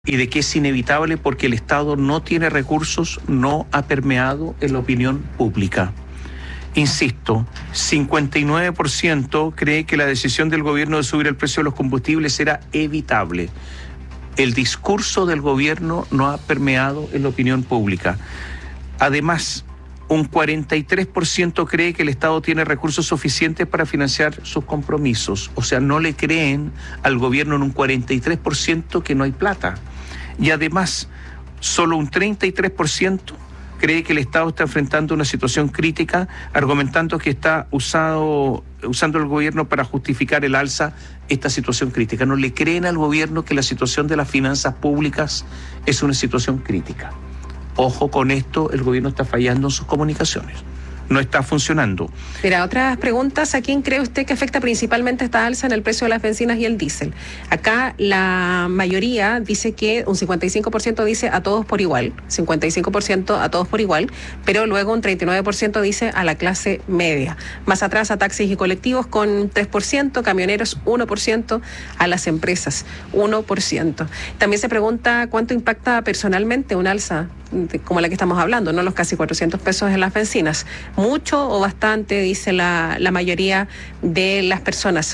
y de que es inevitable porque el Estado no tiene recursos, no ha permeado en la opinión pública. Insisto, 59% cree que la decisión del gobierno de subir el precio de los combustibles era evitable. El discurso del gobierno no ha permeado en la opinión pública. Además, un 43% cree que el Estado tiene recursos suficientes para financiar sus compromisos. O sea, no le creen al gobierno en un 43% que no hay plata. Y además, solo un 33% cree que el Estado está enfrentando una situación crítica, argumentando que está usando el gobierno para justificar el alza esta situación crítica. No le creen al gobierno que la situación de las finanzas públicas es una situación crítica. Ojo con esto, el gobierno está fallando en sus comunicaciones. No está funcionando. Mira, otras preguntas. ¿A quién cree usted que afecta principalmente esta alza en el precio de las bencinas y el diésel? Acá la mayoría dice que un 55% dice a todos por igual, 55% a todos por igual, pero luego un 39% dice a la clase media. Más atrás a taxis y colectivos con 3%, camioneros 1%, a las empresas 1%. También se pregunta cuánto impacta personalmente un alza como la que estamos hablando, no los casi 400 pesos en las bencinas. Mucho o bastante, dice la mayoría de las personas.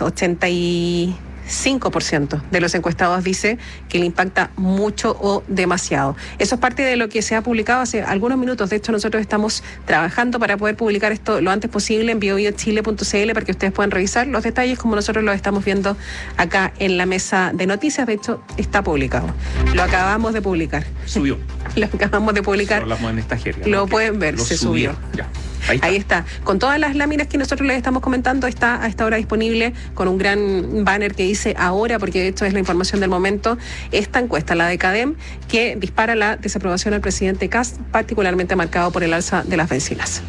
85% de los encuestados dice que le impacta mucho o demasiado. Eso es parte de lo que se ha publicado hace algunos minutos. De hecho, nosotros estamos trabajando para poder publicar esto lo antes posible en biobiochile.cl para que ustedes puedan revisar los detalles como nosotros los estamos viendo acá en la mesa de noticias. De hecho, está publicado. Lo acabamos de publicar. Subió. Lo acabamos de publicar. Hablamos en esta jerga, lo pueden ver, se subió. Ya. Ahí está. Con todas las láminas que nosotros les estamos comentando, está a esta hora disponible con un gran banner que dice ahora, porque esto es la información del momento, esta encuesta, la de CADEM, que dispara la desaprobación al presidente Kast, particularmente marcado por el alza de las bencinas.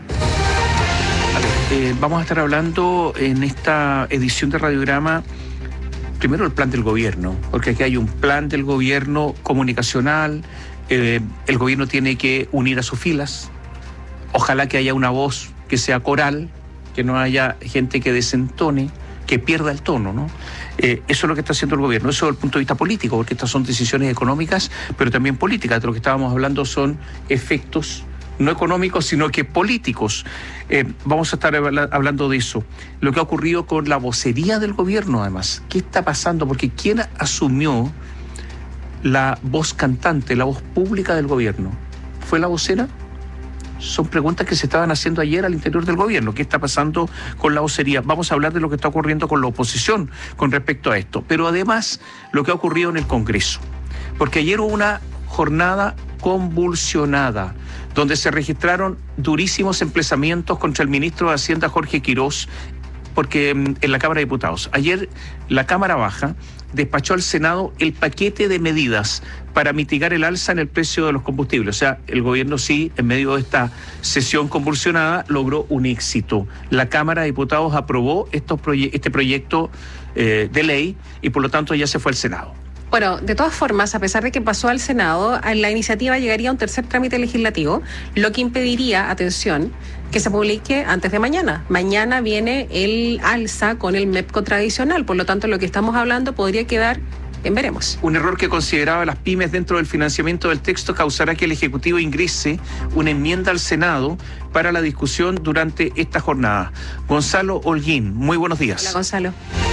Vamos a estar hablando en esta edición de Radiograma primero el plan del gobierno, porque aquí hay un plan del gobierno comunicacional. El gobierno tiene que unir a sus filas. Ojalá que haya una voz que sea coral, que no haya gente que desentone, que pierda el tono, ¿no? Eso es lo que está haciendo el gobierno. Eso desde el punto de vista político, porque estas son decisiones económicas, pero también políticas. De lo que estábamos hablando son efectos no económicos, sino que políticos. Vamos a estar hablando de eso. Lo que ha ocurrido con la vocería del gobierno, además. ¿Qué está pasando? Porque ¿quién asumió la voz cantante, la voz pública del gobierno? ¿Fue la vocera? Son preguntas que se estaban haciendo ayer al interior del gobierno. ¿Qué está pasando con la vocería? Vamos a hablar de lo que está ocurriendo con la oposición con respecto a esto. Pero además, lo que ha ocurrido en el Congreso. Porque ayer hubo una jornada convulsionada, donde se registraron durísimos emplazamientos contra el ministro de Hacienda, Jorge Quirós, porque en la Cámara de Diputados. Ayer la Cámara Baja despachó al Senado el paquete de medidas para mitigar el alza en el precio de los combustibles. O sea, el gobierno sí, en medio de esta sesión convulsionada, logró un éxito. La Cámara de Diputados aprobó este proyecto de ley y por lo tanto ya se fue al Senado. Bueno, de todas formas, a pesar de que pasó al Senado, la iniciativa llegaría a un tercer trámite legislativo, lo que impediría, atención, que se publique antes de mañana. Mañana viene el alza con el MEPCO tradicional, por lo tanto lo que estamos hablando podría quedar en veremos. Un error que consideraba las pymes dentro del financiamiento del texto causará que el Ejecutivo ingrese una enmienda al Senado para la discusión durante esta jornada. Gonzalo Holguín, muy buenos días. Hola, Gonzalo.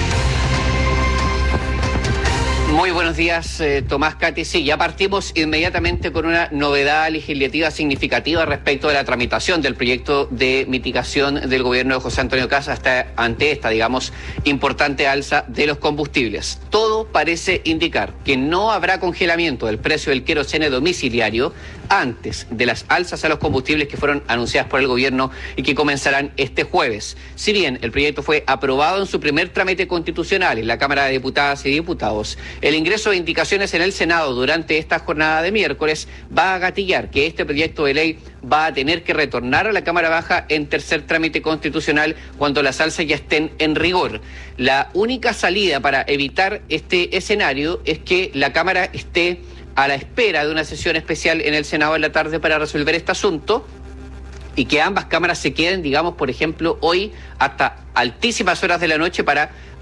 Muy buenos días, Tomás, Katy. Sí, ya partimos inmediatamente con una novedad legislativa significativa respecto de la tramitación del proyecto de mitigación del gobierno de José Antonio Kast ante esta, digamos, importante alza de los combustibles. Todo parece indicar que no habrá congelamiento del precio del queroseno domiciliario antes de las alzas a los combustibles que fueron anunciadas por el gobierno y que comenzarán este jueves. Si bien el proyecto fue aprobado en su primer trámite constitucional en la Cámara de Diputadas y Diputados, el ingreso de indicaciones en el Senado durante esta jornada de miércoles va a gatillar que este proyecto de ley va a tener que retornar a la Cámara Baja en tercer trámite constitucional cuando las alzas ya estén en rigor. La única salida para evitar este escenario es que la Cámara esté a la espera de una sesión especial en el Senado en la tarde para resolver este asunto y que ambas cámaras se queden, digamos, por ejemplo, hoy hasta altísimas horas de la noche para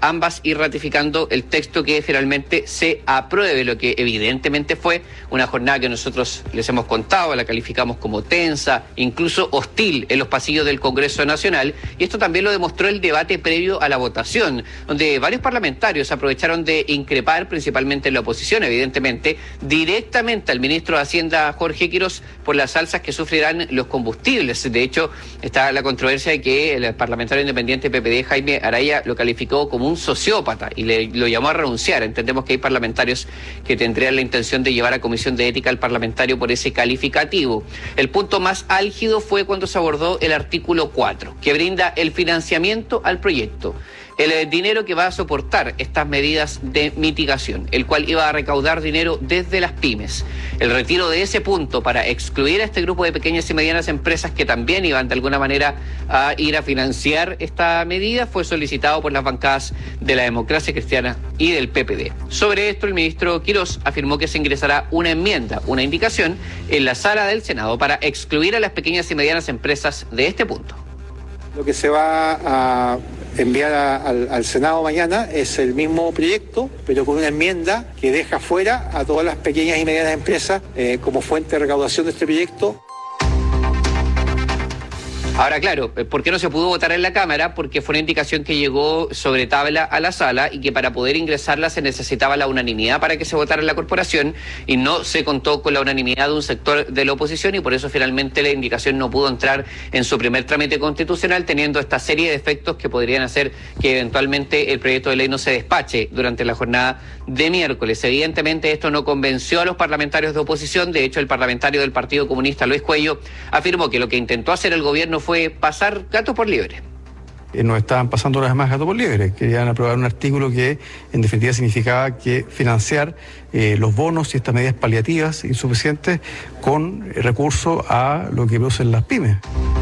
ambas ir ratificando el texto que finalmente se apruebe, lo que evidentemente fue una jornada que nosotros les hemos contado, la calificamos como tensa, incluso hostil en los pasillos del Congreso Nacional, y esto también lo demostró el debate previo a la votación, donde varios parlamentarios aprovecharon de increpar, principalmente en la oposición, evidentemente, directamente al ministro de Hacienda, Jorge Quirós, por las alzas que sufrirán los combustibles. De hecho, está la controversia de que el parlamentario independiente PPD, Jaime Araya, lo calificó como un sociópata y lo llamó a renunciar. Entendemos que hay parlamentarios que tendrían la intención de llevar a comisión de ética al parlamentario por ese calificativo. El punto más álgido fue cuando se abordó el artículo 4, que brinda el financiamiento al proyecto. El dinero que va a soportar estas medidas de mitigación, el cual iba a recaudar dinero desde las pymes. El retiro de ese punto para excluir a este grupo de pequeñas y medianas empresas que también iban de alguna manera a ir a financiar esta medida fue solicitado por las bancadas de la Democracia Cristiana y del PPD. Sobre esto, el ministro Quirós afirmó que se ingresará una enmienda, una indicación en la sala del Senado para excluir a las pequeñas y medianas empresas de este punto. Lo que se va a enviar al Senado mañana es el mismo proyecto, pero con una enmienda que deja fuera a todas las pequeñas y medianas empresas como fuente de recaudación de este proyecto. Ahora, claro, ¿por qué no se pudo votar en la Cámara? Porque fue una indicación que llegó sobre tabla a la sala y que para poder ingresarla se necesitaba la unanimidad para que se votara en la corporación y no se contó con la unanimidad de un sector de la oposición y por eso finalmente la indicación no pudo entrar en su primer trámite constitucional, teniendo esta serie de efectos que podrían hacer que eventualmente el proyecto de ley no se despache durante la jornada de miércoles. Evidentemente esto no convenció a los parlamentarios de oposición. De hecho, el parlamentario del Partido Comunista, Luis Cuello, afirmó que lo que intentó hacer el gobierno fue pasar gato por liebre. No estaban pasando las más gato por liebre, querían aprobar un artículo que en definitiva significaba que financiar los bonos y estas medidas paliativas insuficientes con recurso a lo que producen las pymes.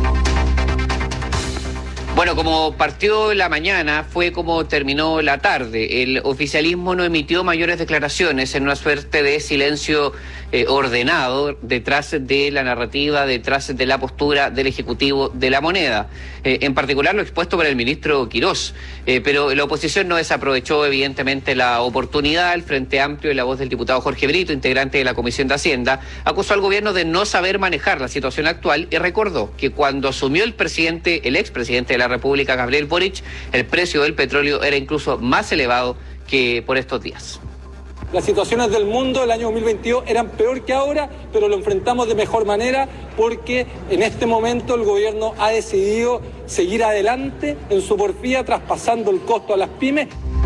Bueno, como partió la mañana, fue como terminó la tarde. El oficialismo no emitió mayores declaraciones en una suerte de silencio ordenado detrás de la narrativa, detrás de la postura del Ejecutivo de la Moneda. En particular lo expuesto por el ministro Quirós. Pero la oposición no desaprovechó evidentemente la oportunidad. El Frente Amplio y la voz del diputado Jorge Brito, integrante de la Comisión de Hacienda, acusó al gobierno de no saber manejar la situación actual y recordó que cuando asumió el expresidente de la República, Gabriel Boric, el precio del petróleo era incluso más elevado que por estos días. Las situaciones del mundo el año 2022 eran peor que ahora, pero lo enfrentamos de mejor manera porque en este momento el gobierno ha decidido seguir adelante en su porfía, traspasando el costo a las pymes.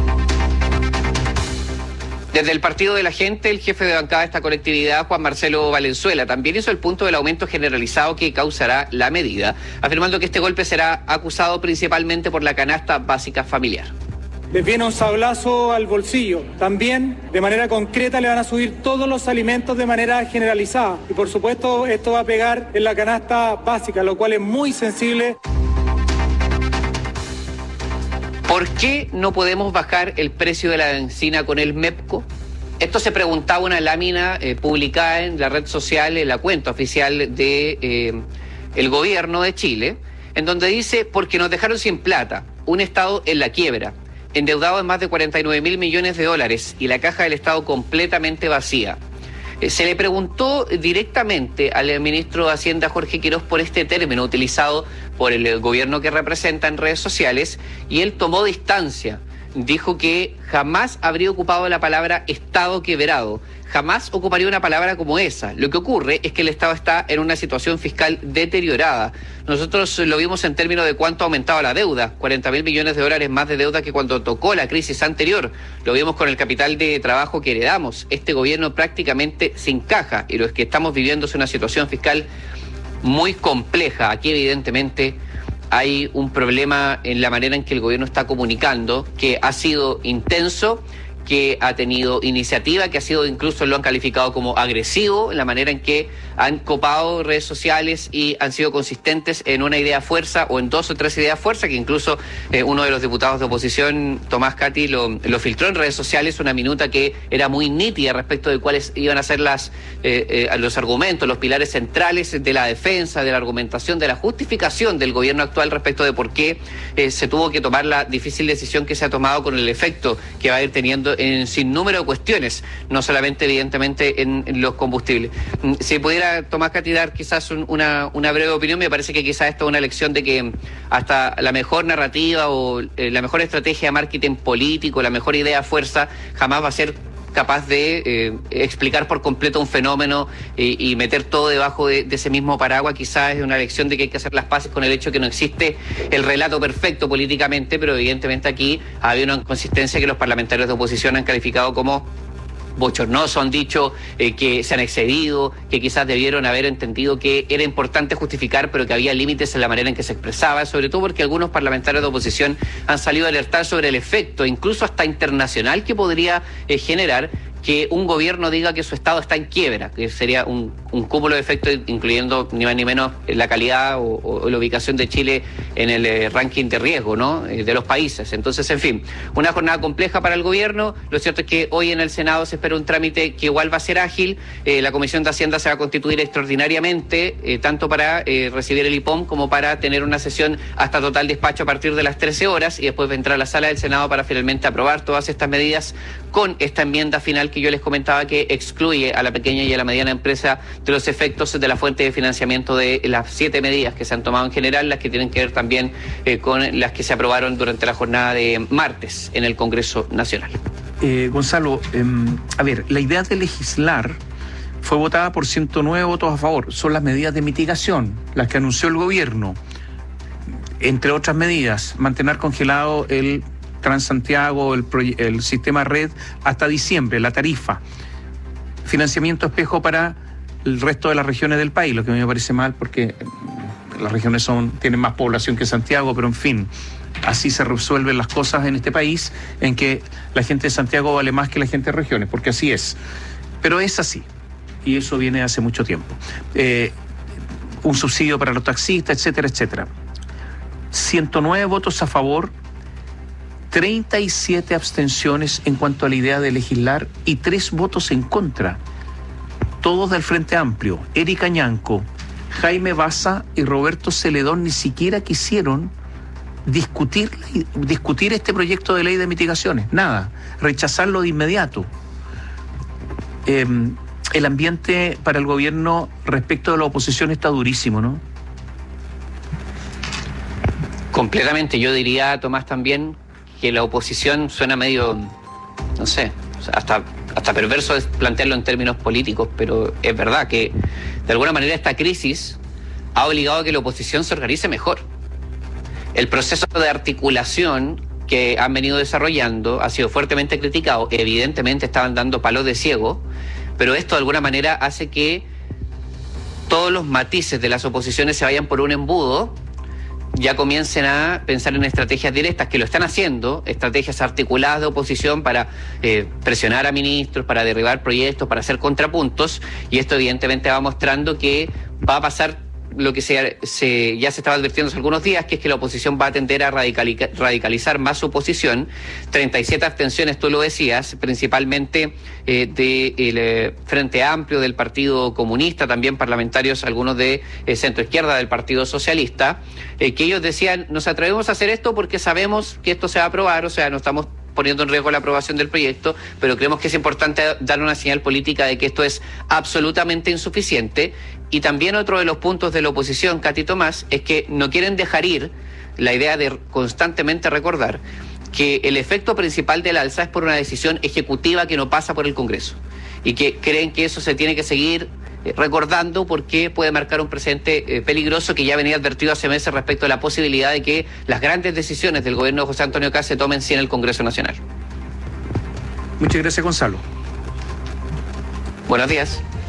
Desde el Partido de la Gente, el jefe de bancada de esta colectividad, Juan Marcelo Valenzuela, también hizo el punto del aumento generalizado que causará la medida, afirmando que este golpe será acusado principalmente por la canasta básica familiar. Les viene un sablazo al bolsillo. También, de manera concreta, le van a subir todos los alimentos de manera generalizada. Y por supuesto, esto va a pegar en la canasta básica, lo cual es muy sensible. ¿Por qué no podemos bajar el precio de la benzina con el MEPCO? Esto se preguntaba una lámina publicada en la red social, en la cuenta oficial de el gobierno de Chile, en donde dice, porque nos dejaron sin plata, un Estado en la quiebra, endeudado en más de 49.000 millones de dólares y la caja del Estado completamente vacía. Se le preguntó directamente al ministro de Hacienda, Jorge Quirós, por este término utilizado por el gobierno que representa en redes sociales y él tomó distancia. Dijo que jamás habría ocupado la palabra Estado quebrado, jamás ocuparía una palabra como esa. Lo que ocurre es que el Estado está en una situación fiscal deteriorada. Nosotros lo vimos en términos de cuánto ha aumentado la deuda, 40.000 millones de dólares más de deuda que cuando tocó la crisis anterior. Lo vimos con el capital de trabajo que heredamos. Este gobierno prácticamente se encaja y lo que estamos viviendo es una situación fiscal muy compleja. Aquí evidentemente hay un problema en la manera en que el gobierno está comunicando, que ha sido intenso, que ha tenido iniciativa, que ha sido, incluso lo han calificado como agresivo, en la manera en que han copado redes sociales y han sido consistentes en una idea fuerza o en 2 o 3 ideas fuerza, que incluso uno de los diputados de oposición, Tomás Cati, lo filtró en redes sociales, una minuta que era muy nítida respecto de cuáles iban a ser los argumentos, los pilares centrales de la defensa, de la argumentación, de la justificación del gobierno actual respecto de por qué se tuvo que tomar la difícil decisión que se ha tomado, con el efecto que va a ir teniendo en sin número de cuestiones, no solamente evidentemente en los combustibles. Si pudiera, Tomás Cati, dar quizás una breve opinión, me parece que quizás esto es una lección de que hasta la mejor narrativa o la mejor estrategia de marketing político, la mejor idea fuerza, jamás va a ser capaz de explicar por completo un fenómeno y meter todo debajo de ese mismo paraguas. Quizás es una lección de que hay que hacer las paces con el hecho que no existe el relato perfecto políticamente, pero evidentemente aquí ha habido una inconsistencia que los parlamentarios de oposición han calificado como bochornoso, han dicho que se han excedido, que quizás debieron haber entendido que era importante justificar, pero que había límites en la manera en que se expresaba, sobre todo porque algunos parlamentarios de oposición han salido a alertar sobre el efecto, incluso hasta internacional, que podría generar que un gobierno diga que su Estado está en quiebra, que sería un cúmulo de efectos, incluyendo ni más ni menos la calidad o la ubicación de Chile en el ranking de riesgo, ¿no?, de los países. Entonces, en fin, una jornada compleja para el gobierno. Lo cierto es que hoy en el Senado se espera un trámite que igual va a ser ágil. La Comisión de Hacienda se va a constituir extraordinariamente, tanto para recibir el IPOM como para tener una sesión hasta total despacho a partir de las 13 horas, y después vendrá a la sala del Senado para finalmente aprobar todas estas medidas con esta enmienda final que yo les comentaba, que excluye a la pequeña y a la mediana empresa de los efectos de la fuente de financiamiento de las 7 medidas que se han tomado en general, las que tienen que ver también con las que se aprobaron durante la jornada de martes en el Congreso Nacional. Gonzalo, a ver, la idea de legislar fue votada por 109 votos a favor. Son las medidas de mitigación, las que anunció el gobierno. Entre otras medidas, mantener congelado el Transantiago, el sistema red hasta diciembre, la tarifa, financiamiento espejo para el resto de las regiones del país, lo que a mí me parece mal porque las regiones tienen más población que Santiago, pero en fin, así se resuelven las cosas en este país, en que la gente de Santiago vale más que la gente de regiones, porque así es. Pero es así, y eso viene hace mucho tiempo. Un subsidio para los taxistas, etcétera, etcétera. 109 votos a favor, 37 abstenciones en cuanto a la idea de legislar y 3 votos en contra. Todos del Frente Amplio. Erika Ñanco, Jaime Baza y Roberto Celedón ni siquiera quisieron discutir este proyecto de ley de mitigaciones. Nada, rechazarlo de inmediato. El ambiente para el gobierno respecto de la oposición está durísimo, ¿no? Completamente. Yo diría, Tomás, también que la oposición suena medio, no sé, hasta perverso es plantearlo en términos políticos, pero es verdad que de alguna manera esta crisis ha obligado a que la oposición se organice mejor. El proceso de articulación que han venido desarrollando ha sido fuertemente criticado. Evidentemente estaban dando palos de ciego, pero esto de alguna manera hace que todos los matices de las oposiciones se vayan por un embudo, ya comiencen a pensar en estrategias directas, que lo están haciendo, estrategias articuladas de oposición para presionar a ministros, para derribar proyectos, para hacer contrapuntos, y esto evidentemente va mostrando que va a pasar lo que ya se estaba advirtiendo hace algunos días, que es que la oposición va a tender a radicalizar más su posición. 37 abstenciones, tú lo decías, principalmente del Frente Amplio, del Partido Comunista, también parlamentarios, algunos de centro izquierda del Partido Socialista, que ellos decían, nos atrevemos a hacer esto porque sabemos que esto se va a aprobar, o sea, no estamos poniendo en riesgo la aprobación del proyecto, pero creemos que es importante dar una señal política de que esto es absolutamente insuficiente. Y también otro de los puntos de la oposición, Cati Tomás, es que no quieren dejar ir la idea de constantemente recordar que el efecto principal del alza es por una decisión ejecutiva que no pasa por el Congreso, y que creen que eso se tiene que seguir recordando porque puede marcar un precedente peligroso que ya venía advertido hace meses respecto a la posibilidad de que las grandes decisiones del gobierno de José Antonio Kast se tomen sin el Congreso Nacional. Muchas gracias, Gonzalo. Buenos días.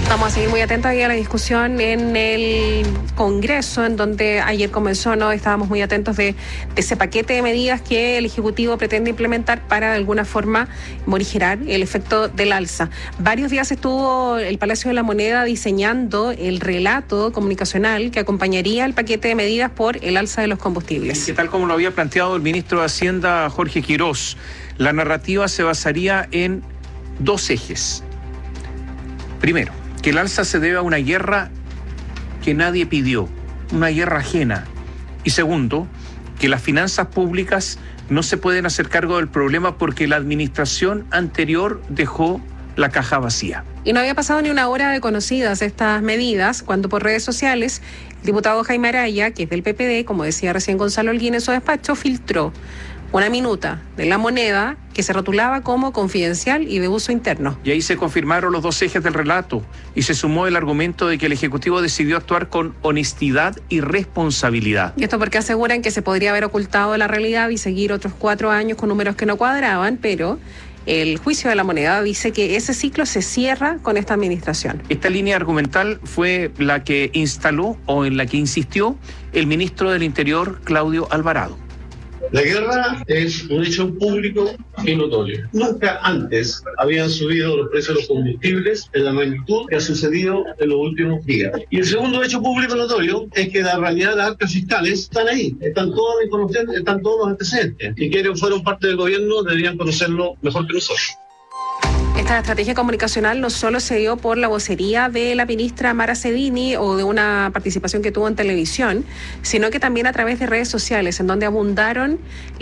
Vamos a seguir muy atentos a la discusión en el Congreso, en donde ayer comenzó, ¿no? Estábamos muy atentos de ese paquete de medidas que el Ejecutivo pretende implementar para de alguna forma morigerar el efecto del alza. Varios días estuvo el Palacio de la Moneda diseñando el relato comunicacional que acompañaría el paquete de medidas por el alza de los combustibles. Y que tal como lo había planteado el ministro de Hacienda, Jorge Quirós, la narrativa se basaría en dos ejes. Primero, que el alza se debe a una guerra que nadie pidió, una guerra ajena. Y segundo, que las finanzas públicas no se pueden hacer cargo del problema porque la administración anterior dejó la caja vacía. Y no había pasado ni una hora de conocidas estas medidas cuando por redes sociales el diputado Jaime Araya, que es del PPD, como decía recién Gonzalo Holguín en su despacho, filtró una minuta de La Moneda que se rotulaba como confidencial y de uso interno. Y ahí se confirmaron los dos ejes del relato y se sumó el argumento de que el Ejecutivo decidió actuar con honestidad y responsabilidad. Y esto porque aseguran que se podría haber ocultado la realidad y seguir otros 4 años con números que no cuadraban, pero el juicio de La Moneda dice que ese ciclo se cierra con esta administración. Esta línea argumental fue la que instaló o en la que insistió el ministro del Interior, Claudio Alvarado. La guerra es un hecho público y notorio. Nunca antes habían subido los precios de los combustibles en la magnitud que ha sucedido en los últimos días. Y el segundo hecho público notorio es que la realidad de las arcas fiscales están ahí, están todos los antecedentes. Y quienes fueron parte del gobierno deberían conocerlo mejor que nosotros. Esta estrategia comunicacional no solo se dio por la vocería de la ministra Mara Cedini o de una participación que tuvo en televisión, sino que también a través de redes sociales, en donde abundaron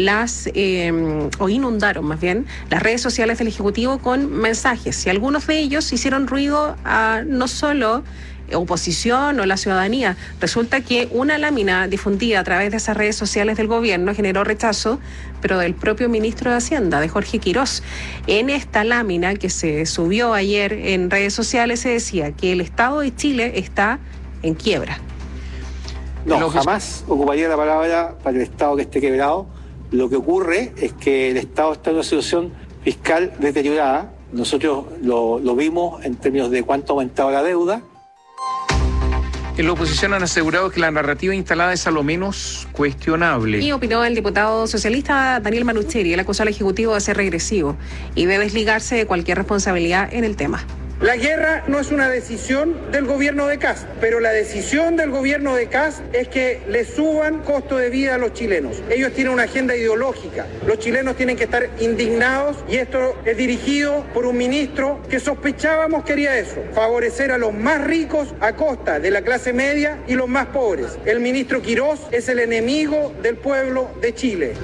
inundaron más bien las redes sociales del Ejecutivo con mensajes. Y algunos de ellos hicieron ruido a no solo oposición o la ciudadanía. Resulta que una lámina difundida a través de esas redes sociales del gobierno generó rechazo, pero del propio ministro de Hacienda, de Jorge Quirós. En esta lámina que se subió ayer en redes sociales se decía que el Estado de Chile está en quiebra. No, jamás ocuparía la palabra para el Estado que esté quebrado. Lo que ocurre es que el Estado está en una situación fiscal deteriorada. Nosotros lo vimos en términos de cuánto ha aumentado la deuda. En la oposición han asegurado que la narrativa instalada es a lo menos cuestionable. Y opinó el diputado socialista Daniel Manucheri. Él acusó al Ejecutivo de ser regresivo y de desligarse de cualquier responsabilidad en el tema. La guerra no es una decisión del gobierno de Kast, pero la decisión del gobierno de Kast es que le suban costo de vida a los chilenos. Ellos tienen una agenda ideológica. Los chilenos tienen que estar indignados y esto es dirigido por un ministro que sospechábamos quería eso, favorecer a los más ricos a costa de la clase media y los más pobres. El ministro Quirós es el enemigo del pueblo de Chile.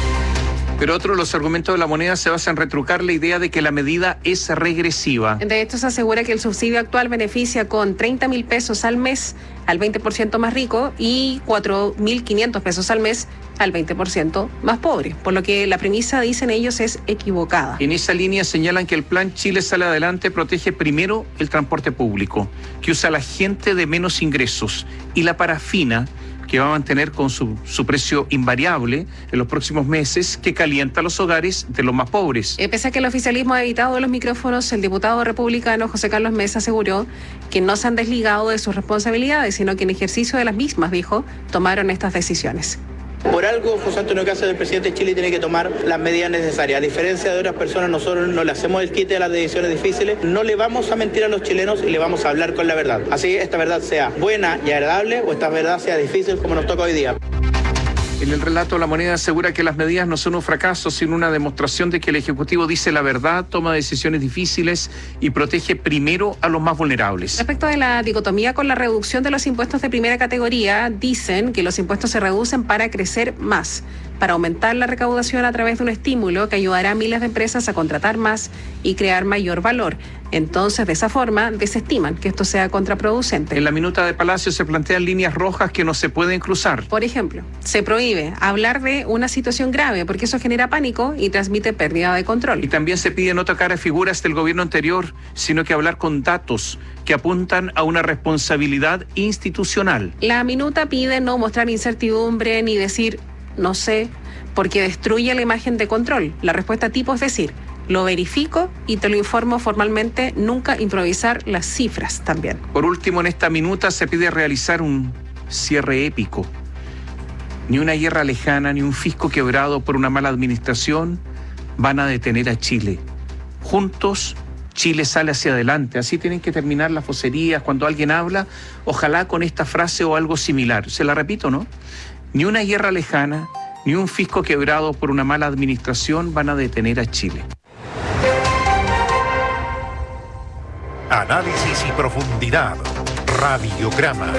Pero otro de los argumentos de La Moneda se basa en retrucar la idea de que la medida es regresiva. De hecho, se asegura que el subsidio actual beneficia con 30.000 pesos al mes al 20% más rico y 4.500 pesos al mes al 20% más pobre. Por lo que la premisa, dicen ellos, es equivocada. En esa línea señalan que el plan Chile Sale Adelante protege primero el transporte público, que usa a la gente de menos ingresos, y la parafina, que va a mantener con su precio invariable en los próximos meses, que calienta los hogares de los más pobres. Pese a que el oficialismo ha evitado los micrófonos, el diputado republicano José Carlos Mesa aseguró que no se han desligado de sus responsabilidades, sino que en ejercicio de las mismas, dijo, tomaron estas decisiones. Por algo, José Antonio Kast, el presidente de Chile, tiene que tomar las medidas necesarias. A diferencia de otras personas, nosotros no le hacemos el quite a las decisiones difíciles, no le vamos a mentir a los chilenos y le vamos a hablar con la verdad. Así esta verdad sea buena y agradable o esta verdad sea difícil como nos toca hoy día. En el relato, La Moneda asegura que las medidas no son un fracaso, sino una demostración de que el Ejecutivo dice la verdad, toma decisiones difíciles y protege primero a los más vulnerables. Respecto de la dicotomía con la reducción de los impuestos de primera categoría, dicen que los impuestos se reducen para crecer más, para aumentar la recaudación a través de un estímulo que ayudará a miles de empresas a contratar más y crear mayor valor. Entonces, de esa forma, desestiman que esto sea contraproducente. En la minuta de Palacio se plantean líneas rojas que no se pueden cruzar. Por ejemplo, se prohíbe hablar de una situación grave porque eso genera pánico y transmite pérdida de control. Y también se pide no tocar a figuras del gobierno anterior, sino que hablar con datos que apuntan a una responsabilidad institucional. La minuta pide no mostrar incertidumbre ni decir no sé, porque destruye la imagen de control. La respuesta tipo es decir, lo verifico y te lo informo formalmente, nunca improvisar las cifras también. Por último, en esta minuta se pide realizar un cierre épico. Ni una guerra lejana, ni un fisco quebrado por una mala administración van a detener a Chile. Juntos, Chile sale hacia adelante. Así tienen que terminar las vocerías cuando alguien habla, ojalá con esta frase o algo similar. Se la repito, ¿no? Ni una guerra lejana, ni un fisco quebrado por una mala administración van a detener a Chile. Análisis y profundidad. Radiograma.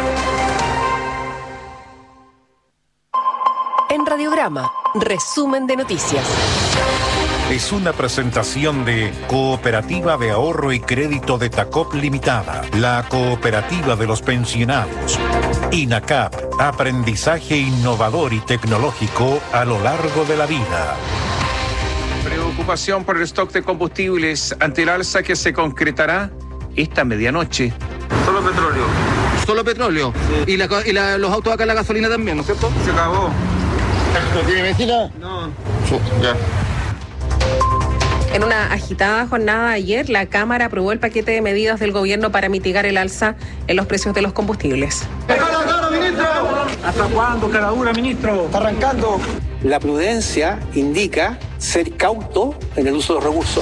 En Radiograma, resumen de noticias. Es una presentación de Cooperativa de Ahorro y Crédito de Tacop Limitada, la cooperativa de los pensionados. INACAP, aprendizaje innovador y tecnológico a lo largo de la vida. Preocupación por el stock de combustibles ante el alza que se concretará esta medianoche. Solo petróleo. Solo petróleo. Sí. Y los autos acá, la gasolina también, ¿no es cierto? Se acabó. ¿No tiene vecina? No. Ya. En una agitada jornada ayer, la Cámara aprobó el paquete de medidas del gobierno para mitigar el alza en los precios de los combustibles. ¡Déjalo claro, ministro! ¿Hasta cuándo, caradura, ministro? Está arrancando. La prudencia indica ser cauto en el uso de los recursos.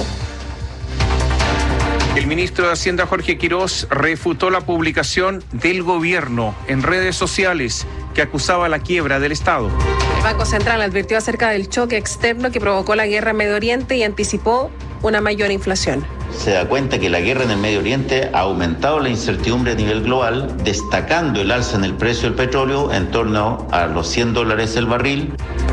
El ministro de Hacienda, Jorge Quirós, refutó la publicación del gobierno en redes sociales que acusaba la quiebra del Estado. El Banco Central advirtió acerca del choque externo que provocó la guerra en Medio Oriente y anticipó una mayor inflación. Se da cuenta que la guerra en el Medio Oriente ha aumentado la incertidumbre a nivel global, destacando el alza en el precio del petróleo en torno a los $100 el barril.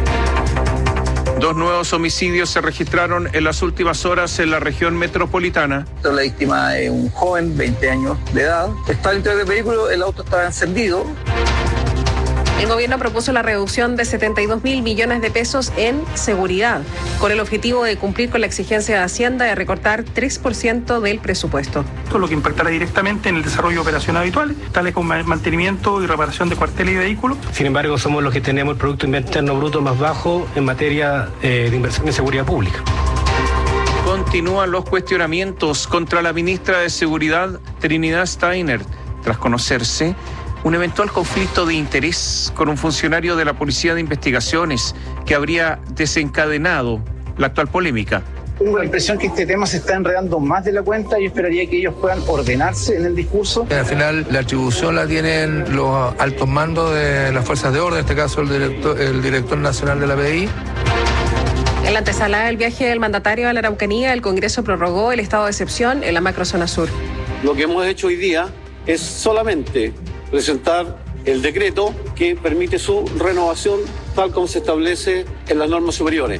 2 nuevos homicidios se registraron en las últimas horas en la región metropolitana. La víctima es un joven, 20 años de edad. Está dentro del vehículo, el auto estaba encendido. El gobierno propuso la reducción de 72.000 millones de pesos en seguridad, con el objetivo de cumplir con la exigencia de Hacienda de recortar 3% del presupuesto. Esto es lo que impactará directamente en el desarrollo de operaciones habituales, tales como mantenimiento y reparación de cuarteles y vehículos. Sin embargo, somos los que tenemos el Producto Interno Bruto más bajo en materia de inversión en seguridad pública. Continúan los cuestionamientos contra la ministra de Seguridad, Trinidad Steiner, tras conocerse un eventual conflicto de interés con un funcionario de la Policía de Investigaciones que habría desencadenado la actual polémica. Tengo la impresión que este tema se está enredando más de la cuenta. Yo esperaría que ellos puedan ordenarse en el discurso. Al final la atribución la tienen los altos mandos de las fuerzas de orden, en este caso el director nacional de la PDI. En la antesala del viaje del mandatario a la Araucanía, el Congreso prorrogó el estado de excepción en la macrozona sur. Lo que hemos hecho hoy día es solamente presentar el decreto que permite su renovación tal como se establece en las normas superiores.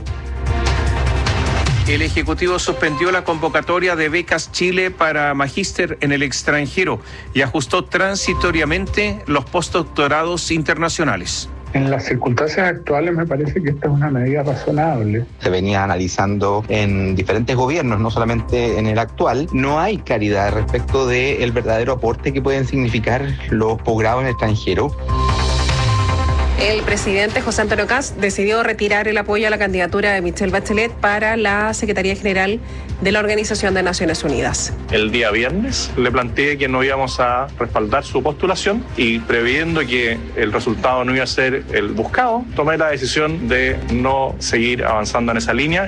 El Ejecutivo suspendió la convocatoria de becas Chile para magíster en el extranjero y ajustó transitoriamente los postdoctorados internacionales. En las circunstancias actuales me parece que esta es una medida razonable. Se venía analizando en diferentes gobiernos, no solamente en el actual. No hay claridad respecto del verdadero aporte que pueden significar los posgrados en el extranjero. El presidente José Antonio Kast decidió retirar el apoyo a la candidatura de Michelle Bachelet para la Secretaría General de la Organización de Naciones Unidas. El día viernes le planteé que no íbamos a respaldar su postulación y previendo que el resultado no iba a ser el buscado, tomé la decisión de no seguir avanzando en esa línea.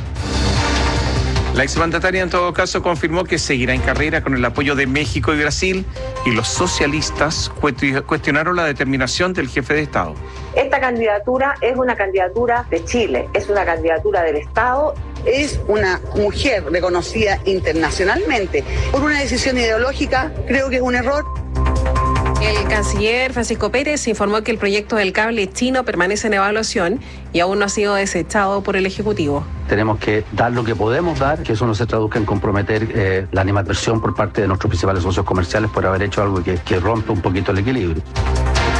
La exmandataria en todo caso confirmó que seguirá en carrera con el apoyo de México y Brasil y los socialistas cuestionaron la determinación del jefe de Estado. Esta candidatura es una candidatura de Chile, es una candidatura del Estado. Es una mujer reconocida internacionalmente. Por una decisión ideológica, creo que es un error. El canciller Francisco Pérez informó que el proyecto del cable chino permanece en evaluación y aún no ha sido desechado por el Ejecutivo. Tenemos que dar lo que podemos dar, que eso no se traduzca en comprometer la animadversión por parte de nuestros principales socios comerciales por haber hecho algo que rompe un poquito el equilibrio.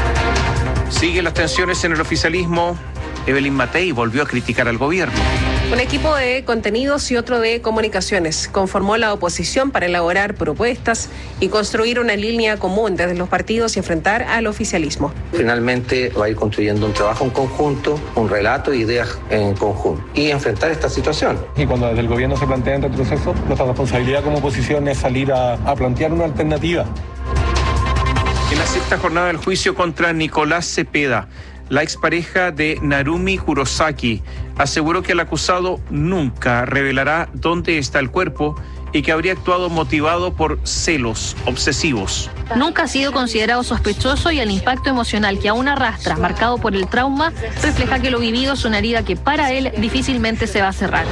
Siguen las tensiones en el oficialismo. Evelyn Matei volvió a criticar al gobierno. Un equipo de contenidos y otro de comunicaciones conformó la oposición para elaborar propuestas y construir una línea común desde los partidos y enfrentar al oficialismo. Finalmente va a ir construyendo un trabajo en conjunto, un relato, ideas en conjunto y enfrentar esta situación. Y cuando desde el gobierno se plantea en retroceso, nuestra responsabilidad como oposición es salir a plantear una alternativa. En la sexta jornada del juicio contra Nicolás Cepeda, la expareja de Narumi Kurosaki aseguró que el acusado nunca revelará dónde está el cuerpo y que habría actuado motivado por celos obsesivos. Nunca ha sido considerado sospechoso y el impacto emocional que aún arrastra, marcado por el trauma, refleja que lo vivido es una herida que para él difícilmente se va a cerrar.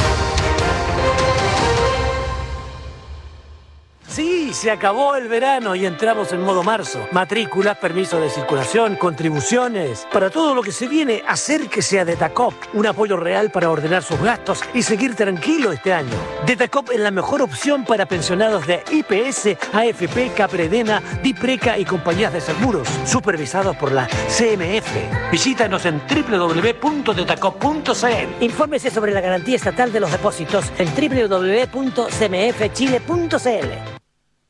Sí, se acabó el verano y entramos en modo marzo. Matrículas, permisos de circulación, contribuciones. Para todo lo que se viene, acérquese a Detacop. Un apoyo real para ordenar sus gastos y seguir tranquilo este año. Detacop es la mejor opción para pensionados de IPS, AFP, Capredena, Dipreca y compañías de seguros. Supervisados por la CMF. Visítanos en www.detacop.cl. Infórmese sobre la garantía estatal de los depósitos en www.cmfchile.cl.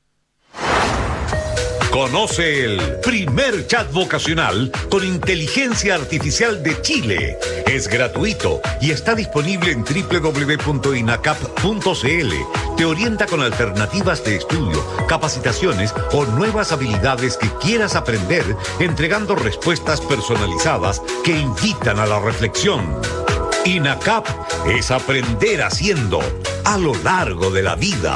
Conoce el primer chat vocacional con inteligencia artificial de Chile. Es gratuito y está disponible en www.inacap.cl. Te orienta con alternativas de estudio, capacitaciones o nuevas habilidades que quieras aprender, entregando respuestas personalizadas que invitan a la reflexión. INACAP es aprender haciendo a lo largo de la vida.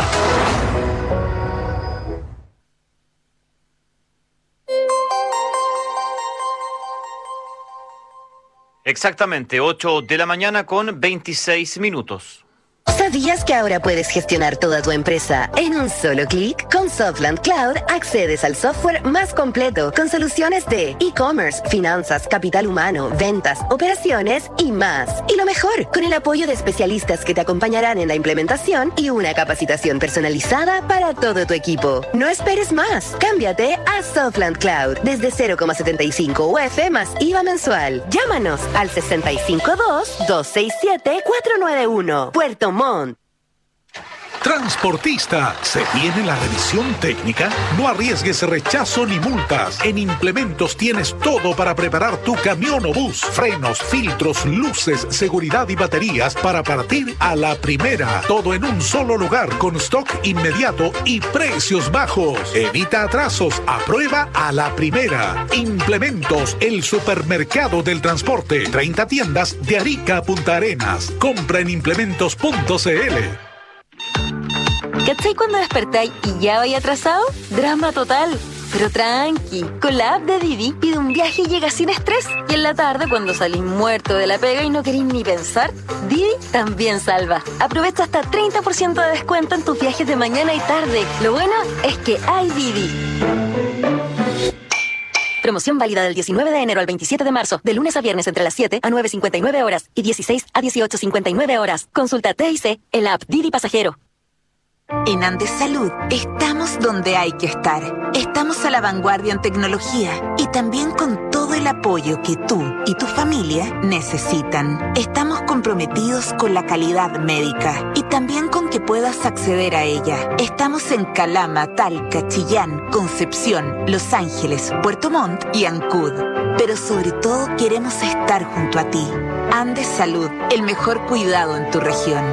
Exactamente, 8 de la mañana con 26 minutos. ¿Sabías que ahora puedes gestionar toda tu empresa en un solo clic? Con Softland Cloud accedes al software más completo con soluciones de e-commerce, finanzas, capital humano, ventas, operaciones y más. Y lo mejor, con el apoyo de especialistas que te acompañarán en la implementación y una capacitación personalizada para todo tu equipo. No esperes más. Cámbiate a Softland Cloud desde 0,75 UF más IVA mensual. Llámanos al 652-267-491. Puerto Montt. Transportista, ¿se viene la revisión técnica? No arriesgues rechazo ni multas. En Implementos tienes todo para preparar tu camión o bus. Frenos, filtros, luces, seguridad y baterías para partir a la primera. Todo en un solo lugar con stock inmediato y precios bajos. Evita atrasos. Aprueba a la primera. Implementos, el supermercado del transporte. 30 tiendas de Arica a Punta Arenas. Compra en implementos.cl. ¿Cachai cuando despertáis y ya vais atrasado? Drama total. Pero tranqui, con la app de Didi pide un viaje y llega sin estrés. Y en la tarde, cuando salís muerto de la pega y no queréis ni pensar, Didi también salva. Aprovecha hasta 30% de descuento en tus viajes de mañana y tarde. Lo bueno es que hay Didi. Promoción válida del 19 de enero al 27 de marzo, de lunes a viernes entre las 7 a 9:59 horas y 16 a 18:59 horas. Consulta TIC en la app Didi Pasajero. En Andes Salud estamos donde hay que estar. Estamos a la vanguardia en tecnología y también con todo el apoyo que tú y tu familia necesitan. Estamos comprometidos con la calidad médica y también con que puedas acceder a ella. Estamos en Calama, Talca, Chillán, Concepción, Los Ángeles, Puerto Montt y Ancud. Pero sobre todo queremos estar junto a ti. Andes Salud, el mejor cuidado en tu región.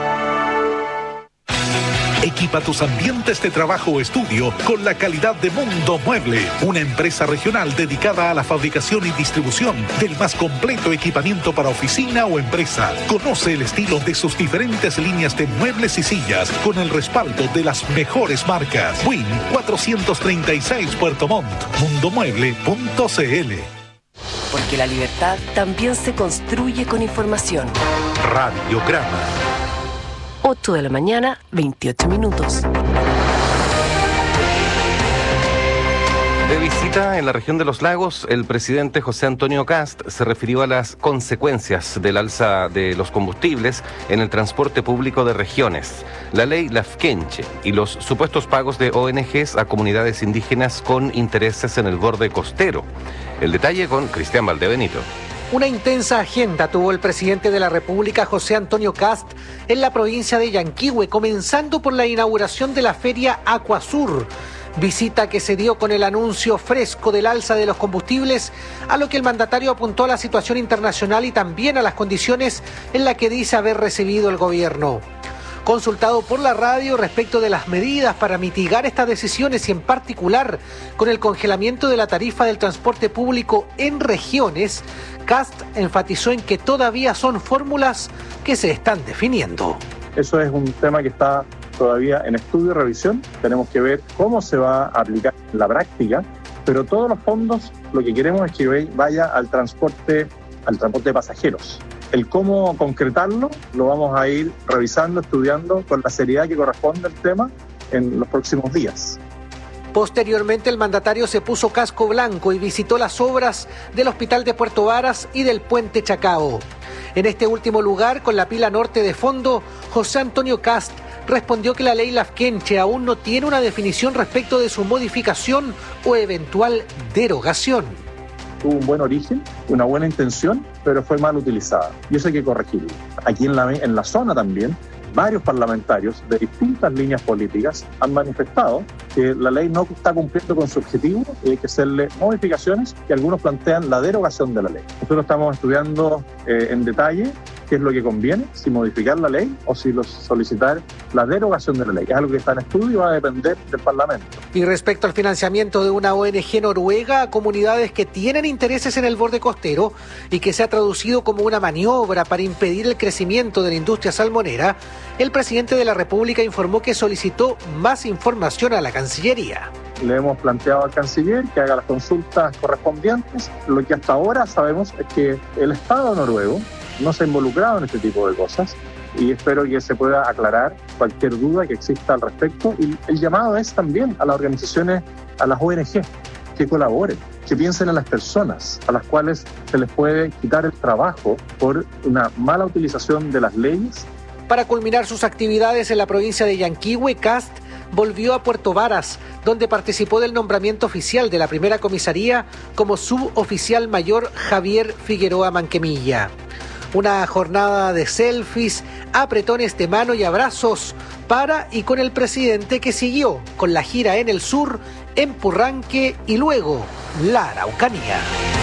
Equipa tus ambientes de trabajo o estudio con la calidad de Mundo Mueble, una empresa regional dedicada a la fabricación y distribución del más completo equipamiento para oficina o empresa. Conoce el estilo de sus diferentes líneas de muebles y sillas con el respaldo de las mejores marcas. Win 436 Puerto Montt, mundomueble.cl. Porque la libertad también se construye con información. Radiograma. 8 de la mañana, 28 minutos. De visita en la región de los lagos, el presidente José Antonio Kast se refirió a las consecuencias del alza de los combustibles en el transporte público de regiones, la ley Lafkenche y los supuestos pagos de ONGs a comunidades indígenas con intereses en el borde costero. El detalle con Cristian Valdebenito. Una intensa agenda tuvo el presidente de la República, José Antonio Kast, en la provincia de Yanquihue, comenzando por la inauguración de la feria Aquasur, visita que se dio con el anuncio fresco del alza de los combustibles, a lo que el mandatario apuntó a la situación internacional y también a las condiciones en las que dice haber recibido el gobierno. Consultado por la radio respecto de las medidas para mitigar estas decisiones y en particular con el congelamiento de la tarifa del transporte público en regiones, Kast enfatizó en que todavía son fórmulas que se están definiendo. Eso es un tema que está todavía en estudio y revisión. Tenemos que ver cómo se va a aplicar en la práctica, pero todos los fondos lo que queremos es que vaya al transporte de pasajeros. El cómo concretarlo lo vamos a ir revisando, estudiando con la seriedad que corresponde al tema en los próximos días. Posteriormente, el mandatario se puso casco blanco y visitó las obras del Hospital de Puerto Varas y del Puente Chacao. En este último lugar, con la pila norte de fondo, José Antonio Kast respondió que la ley Lafkenche aún no tiene una definición respecto de su modificación o eventual derogación. Tuvo un buen origen, una buena intención, pero fue mal utilizada. Y eso hay que corregirlo. Aquí en la zona también, varios parlamentarios de distintas líneas políticas han manifestado que la ley no está cumpliendo con su objetivo y hay que hacerle modificaciones, y algunos plantean la derogación de la ley. Nosotros estamos estudiando en detalle qué es lo que conviene, si modificar la ley o si solicitar la derogación de la ley. Es algo que está en estudio y va a depender del Parlamento. Y respecto al financiamiento de una ONG noruega a comunidades que tienen intereses en el borde costero y que se ha traducido como una maniobra para impedir el crecimiento de la industria salmonera, el presidente de la República informó que solicitó más información a la Cancillería. Le hemos planteado al canciller que haga las consultas correspondientes. Lo que hasta ahora sabemos es que el Estado noruego no se ha involucrado en este tipo de cosas y espero que se pueda aclarar cualquier duda que exista al respecto. Y el llamado es también a las organizaciones, a las ONG, que colaboren, que piensen en las personas a las cuales se les puede quitar el trabajo por una mala utilización de las leyes. Para culminar sus actividades en la provincia de Yanquihue, Kast volvió a Puerto Varas, donde participó del nombramiento oficial de la primera comisaría como suboficial mayor Javier Figueroa Manquemilla. Una jornada de selfies, apretones de mano y abrazos para y con el presidente, que siguió con la gira en el sur, en Purranque y luego la Araucanía.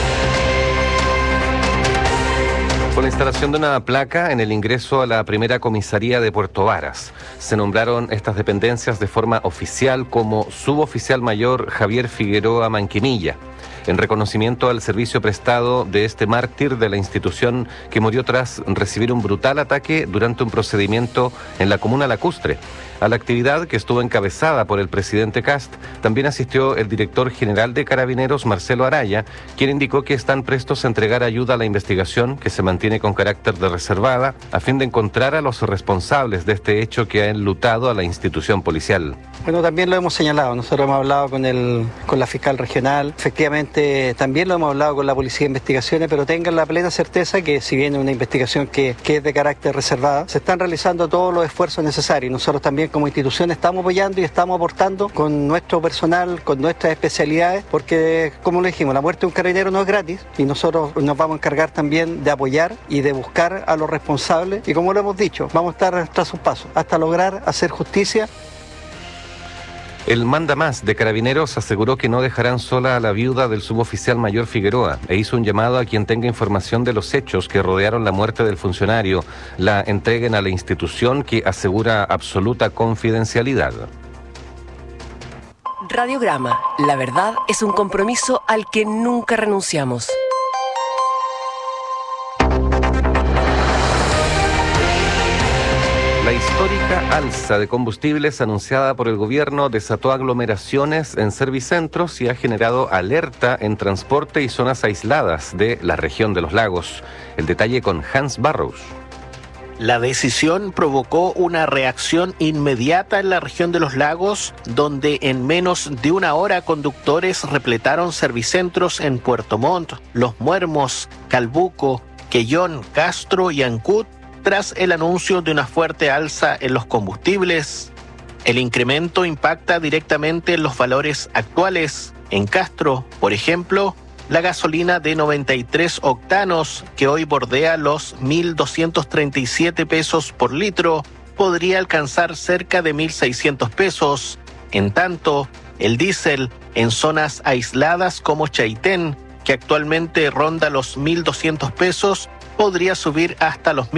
Con la instalación de una placa en el ingreso a la primera comisaría de Puerto Varas, se nombraron estas dependencias de forma oficial como suboficial mayor Javier Figueroa Manquemilla, en reconocimiento al servicio prestado de este mártir de la institución que murió tras recibir un brutal ataque durante un procedimiento en la comuna Lacustre. A la actividad, que estuvo encabezada por el presidente Kast, también asistió el director general de Carabineros, Marcelo Araya, quien indicó que están prestos a entregar ayuda a la investigación, que se mantiene con carácter de reservada, a fin de encontrar a los responsables de este hecho que ha enlutado a la institución policial. Bueno, también lo hemos señalado, nosotros hemos hablado con la fiscal regional, efectivamente también lo hemos hablado con la Policía de Investigaciones, pero tengan la plena certeza que si bien es una investigación que es de carácter reservada, se están realizando todos los esfuerzos necesarios. Nosotros también como institución estamos apoyando y estamos aportando con nuestro personal, con nuestras especialidades, porque como le dijimos, la muerte de un carabinero no es gratis y nosotros nos vamos a encargar también de apoyar y de buscar a los responsables, y como lo hemos dicho, vamos a estar tras sus pasos hasta lograr hacer justicia. El mandamás de Carabineros aseguró que no dejarán sola a la viuda del suboficial mayor Figueroa e hizo un llamado a quien tenga información de los hechos que rodearon la muerte del funcionario, la entreguen a la institución, que asegura absoluta confidencialidad. Radiograma, la verdad es un compromiso al que nunca renunciamos. La histórica alza de combustibles anunciada por el gobierno desató aglomeraciones en servicentros y ha generado alerta en transporte y zonas aisladas de la región de los lagos. El detalle con Hans Barrows. La decisión provocó una reacción inmediata en la región de los lagos, donde en menos de una hora conductores repletaron servicentros en Puerto Montt, Los Muermos, Calbuco, Quellón, Castro y Ancud, tras el anuncio de una fuerte alza en los combustibles. El incremento impacta directamente en los valores actuales. En Castro, por ejemplo, la gasolina de 93 octanos, que hoy bordea los 1.237 pesos por litro, podría alcanzar cerca de 1.600 pesos. En tanto, el diésel en zonas aisladas como Chaitén, que actualmente ronda los 1.200 pesos, podría subir hasta los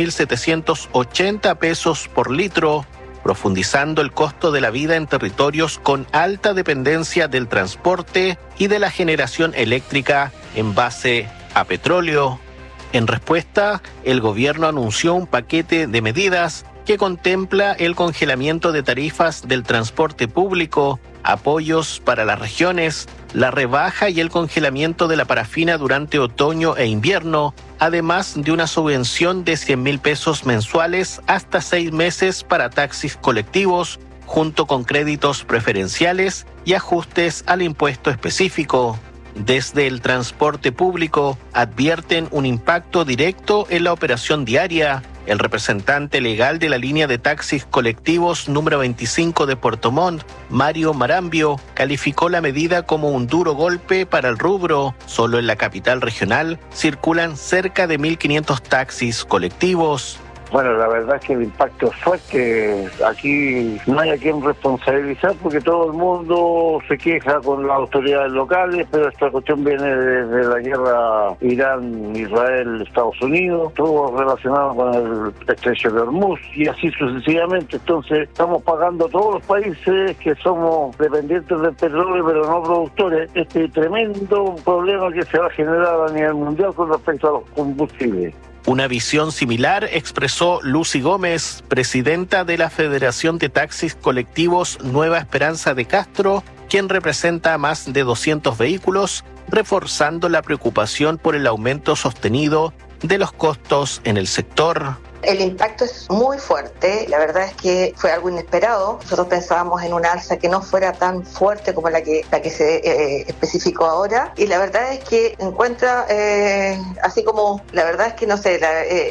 1.780 pesos por litro, profundizando el costo de la vida en territorios con alta dependencia del transporte y de la generación eléctrica en base a petróleo. En respuesta, el gobierno anunció un paquete de medidas que contempla el congelamiento de tarifas del transporte público, apoyos para las regiones, la rebaja y el congelamiento de la parafina durante otoño e invierno, además de una subvención de 100.000 pesos mensuales hasta 6 meses para taxis colectivos, junto con créditos preferenciales y ajustes al impuesto específico. Desde el transporte público advierten un impacto directo en la operación diaria. El representante legal de la línea de taxis colectivos número 25 de Puerto Montt, Mario Marambio, calificó la medida como un duro golpe para el rubro. Solo en la capital regional circulan cerca de 1.500 taxis colectivos. Bueno, la verdad es que el impacto es fuerte. Aquí no hay a quien responsabilizar porque todo el mundo se queja con las autoridades locales, pero esta cuestión viene desde la guerra Irán, Israel, Estados Unidos, todo relacionado con el estrecho de Hormuz y así sucesivamente. Entonces estamos pagando a todos los países que somos dependientes del petróleo pero no productores este tremendo problema que se va a generar a nivel mundial con respecto a los combustibles. Una visión similar expresó Lucy Gómez, presidenta de la Federación de Taxis Colectivos Nueva Esperanza de Castro, quien representa a más de 200 vehículos, reforzando la preocupación por el aumento sostenido de los costos en el sector. El impacto es muy fuerte, la verdad es que fue algo inesperado. Nosotros pensábamos en una alza que no fuera tan fuerte como la que se especificó ahora, y la verdad es que encuentra, así como, la verdad es que no sé,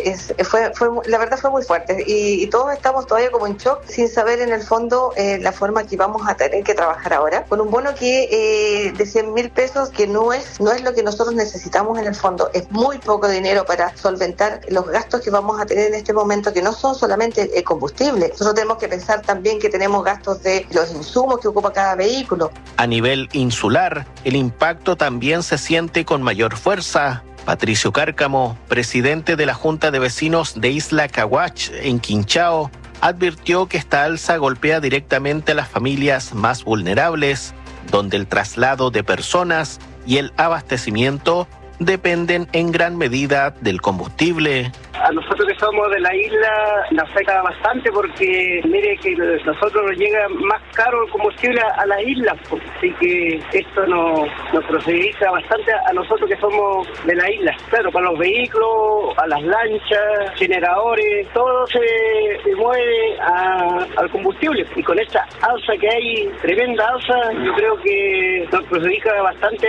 la verdad fue muy fuerte y todos estamos todavía como en shock sin saber en el fondo la forma que vamos a tener que trabajar ahora, con un bono que de 100.000 pesos que no es lo que nosotros necesitamos en el fondo, es muy poco dinero para solventar los gastos que vamos a tener en este momento, que no son solamente el combustible. Nosotros tenemos que pensar también que tenemos gastos de los insumos que ocupa cada vehículo. A nivel insular, el impacto también se siente con mayor fuerza. Patricio Cárcamo, presidente de la Junta de Vecinos de Isla Caguach, en Quinchao, advirtió que esta alza golpea directamente a las familias más vulnerables, donde el traslado de personas y el abastecimiento dependen en gran medida del combustible. A nosotros que somos de la isla nos afecta bastante porque mire que nosotros nos llega más caro el combustible a las islas, así que esto nos perjudica bastante a nosotros que somos de la isla. Claro, para los vehículos, a las lanchas, generadores, todo se mueve al combustible, y con esta alza que hay, tremenda alza, yo creo que nos perjudica bastante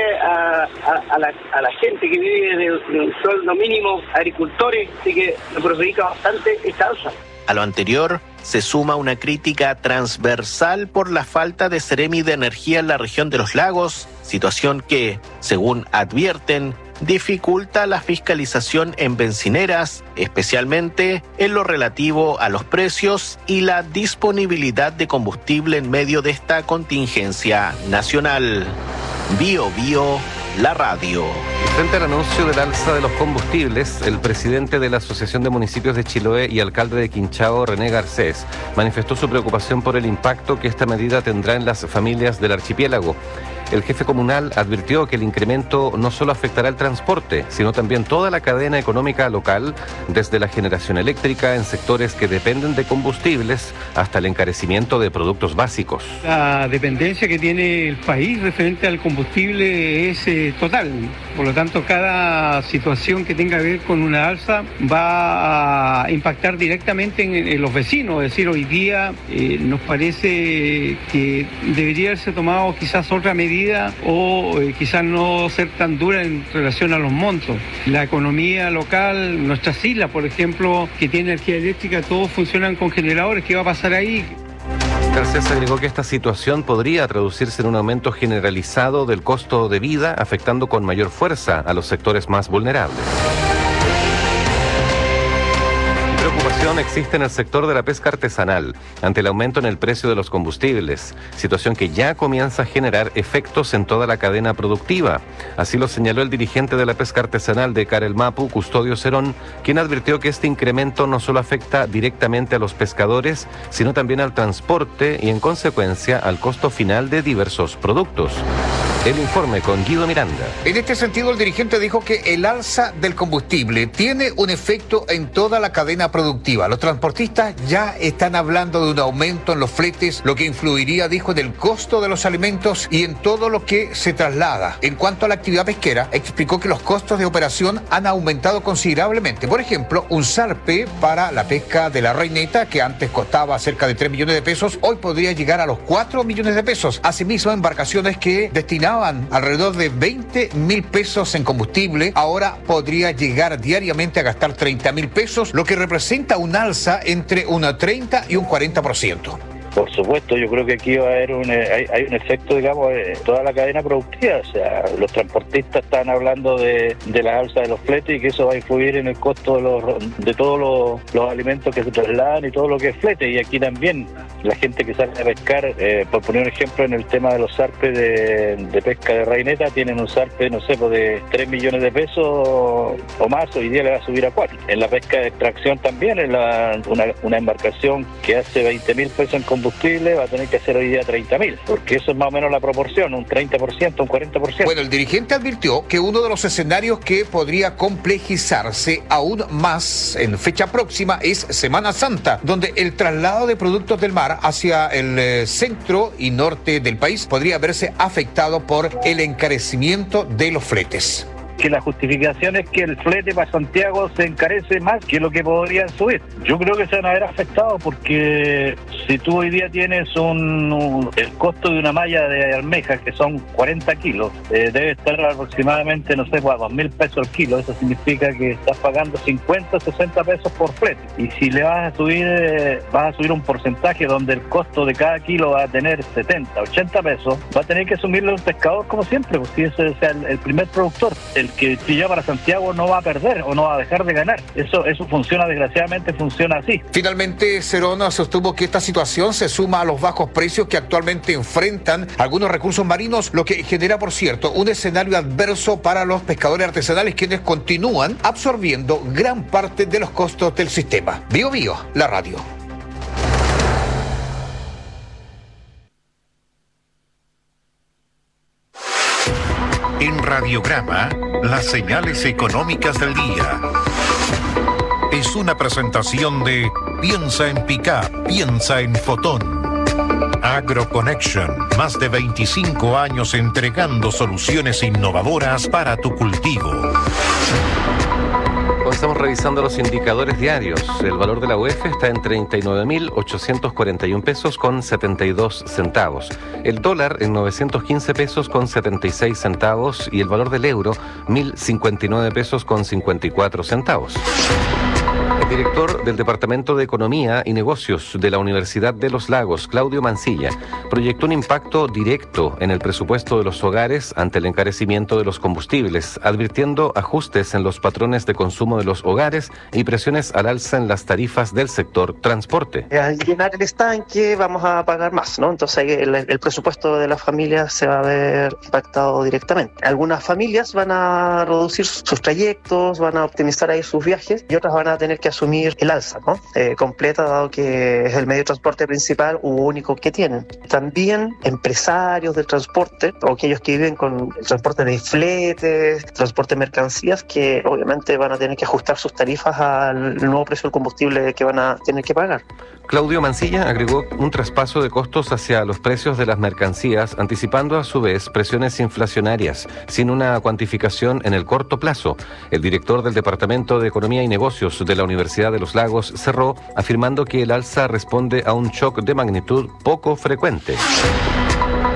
a la gente que vive del sueldo mínimo, agricultores, así que nos perjudica bastante esta alza. A lo anterior se suma una crítica transversal por la falta de Seremi de Energía en la región de los lagos, situación que, según advierten, dificulta la fiscalización en bencineras, especialmente en lo relativo a los precios y la disponibilidad de combustible en medio de esta contingencia nacional. Bio Bio, la radio. Frente al anuncio del alza de los combustibles, el presidente de la Asociación de Municipios de Chiloé y alcalde de Quinchao, René Garcés, manifestó su preocupación por el impacto que esta medida tendrá en las familias del archipiélago. El jefe comunal advirtió que el incremento no solo afectará el transporte, sino también toda la cadena económica local, desde la generación eléctrica en sectores que dependen de combustibles hasta el encarecimiento de productos básicos. La dependencia que tiene el país referente al combustible es total. Por lo tanto, cada situación que tenga que ver con una alza va a impactar directamente en los vecinos. Es decir, hoy día nos parece que debería haberse tomado quizás otra medida o quizás no ser tan dura en relación a los montos. La economía local, nuestras islas, por ejemplo, que tienen energía eléctrica, todos funcionan con generadores. ¿Qué va a pasar ahí? Garcés agregó que esta situación podría traducirse en un aumento generalizado del costo de vida, afectando con mayor fuerza a los sectores más vulnerables. Preocupación existe en el sector de la pesca artesanal ante el aumento en el precio de los combustibles, situación que ya comienza a generar efectos en toda la cadena productiva. Así lo señaló el dirigente de la pesca artesanal de Carelmapu, Custodio Cerón, quien advirtió que este incremento no solo afecta directamente a los pescadores, sino también al transporte y en consecuencia al costo final de diversos productos. El informe con Guido Miranda. En este sentido, el dirigente dijo que el alza del combustible tiene un efecto en toda la cadena productiva. Los transportistas ya están hablando de un aumento en los fletes, lo que influiría, dijo, en el costo de los alimentos y en todo lo que se traslada. En cuanto a la actividad pesquera, explicó que los costos de operación han aumentado considerablemente. Por ejemplo, un zarpe para la pesca de la reineta, que antes costaba cerca de 3 millones de pesos, hoy podría llegar a los 4 millones de pesos. Asimismo, embarcaciones que destinaban alrededor de 20.000 pesos en combustible, ahora podría llegar diariamente a gastar 30.000 pesos, lo que representa un alza entre un 30 y un 40%. Por supuesto, yo creo que aquí va a haber hay un efecto, digamos, en toda la cadena productiva. O sea, los transportistas están hablando de la alza de los fletes y que eso va a influir en el costo de todos los alimentos que se trasladan y todo lo que es flete. Y aquí también la gente que sale a pescar, por poner un ejemplo, en el tema de los zarpes de pesca de reineta, tienen un zarpe, no sé, pues de 3 millones de pesos o más, hoy día le va a subir a 4. En la pesca de extracción también, una embarcación que hace 20.000 pesos en combustible va a tener que hacer hoy día 30.000, porque eso es más o menos la proporción, un 30%, un 40%. Bueno, el dirigente advirtió que uno de los escenarios que podría complejizarse aún más en fecha próxima es Semana Santa, donde el traslado de productos del mar hacia el centro y norte del país podría verse afectado por el encarecimiento de los fletes. Que la justificación es que el flete para Santiago se encarece más que lo que podrían subir. Yo creo que se van a ver afectados porque si tú hoy día tienes el costo de una malla de almejas que son 40 kilos, debe estar aproximadamente, no sé, a 2.000 pesos el kilo. Eso significa que estás pagando 50 o 60 pesos por flete. Y si le vas a subir un porcentaje donde el costo de cada kilo va a tener 70, 80 pesos, va a tener que asumirlo el pescador como siempre, pues si ese es el primer productor. El que lleva para Santiago no va a perder o no va a dejar de ganar. Eso funciona, desgraciadamente funciona así. Finalmente, Cerón sostuvo que esta situación se suma a los bajos precios que actualmente enfrentan algunos recursos marinos, lo que genera, por cierto, un escenario adverso para los pescadores artesanales, quienes continúan absorbiendo gran parte de los costos del sistema. Bio Bio, la radio. En Radiograma, las señales económicas del día. Es una presentación de Piensa en Pickup, piensa en Fotón. AgroConnection, más de 25 años entregando soluciones innovadoras para tu cultivo. Estamos revisando los indicadores diarios. El valor de la UF está en 39.841 pesos con 72 centavos. El dólar en 915 pesos con 76 centavos y el valor del euro 1.059 pesos con 54 centavos. El director del Departamento de Economía y Negocios de la Universidad de Los Lagos, Claudio Mancilla, proyectó un impacto directo en el presupuesto de los hogares ante el encarecimiento de los combustibles, advirtiendo ajustes en los patrones de consumo de los hogares y presiones al alza en las tarifas del sector transporte. Al llenar el estanque vamos a pagar más, ¿no? Entonces el presupuesto de las familias se va a ver impactado directamente. Algunas familias van a reducir sus trayectos, van a optimizar ahí sus viajes y otras van a tener que asumir el alza, ¿no? Completa, dado que es el medio de transporte principal u único que tienen. También empresarios del transporte o aquellos que viven con el transporte de fletes, transporte de mercancías, que obviamente van a tener que ajustar sus tarifas al nuevo precio del combustible que van a tener que pagar. Claudio Mancilla agregó un traspaso de costos hacia los precios de las mercancías, anticipando a su vez presiones inflacionarias, sin una cuantificación en el corto plazo. El director del Departamento de Economía y Negocios de la Universidad de Los Lagos cerró afirmando que el alza responde a un shock de magnitud poco frecuente.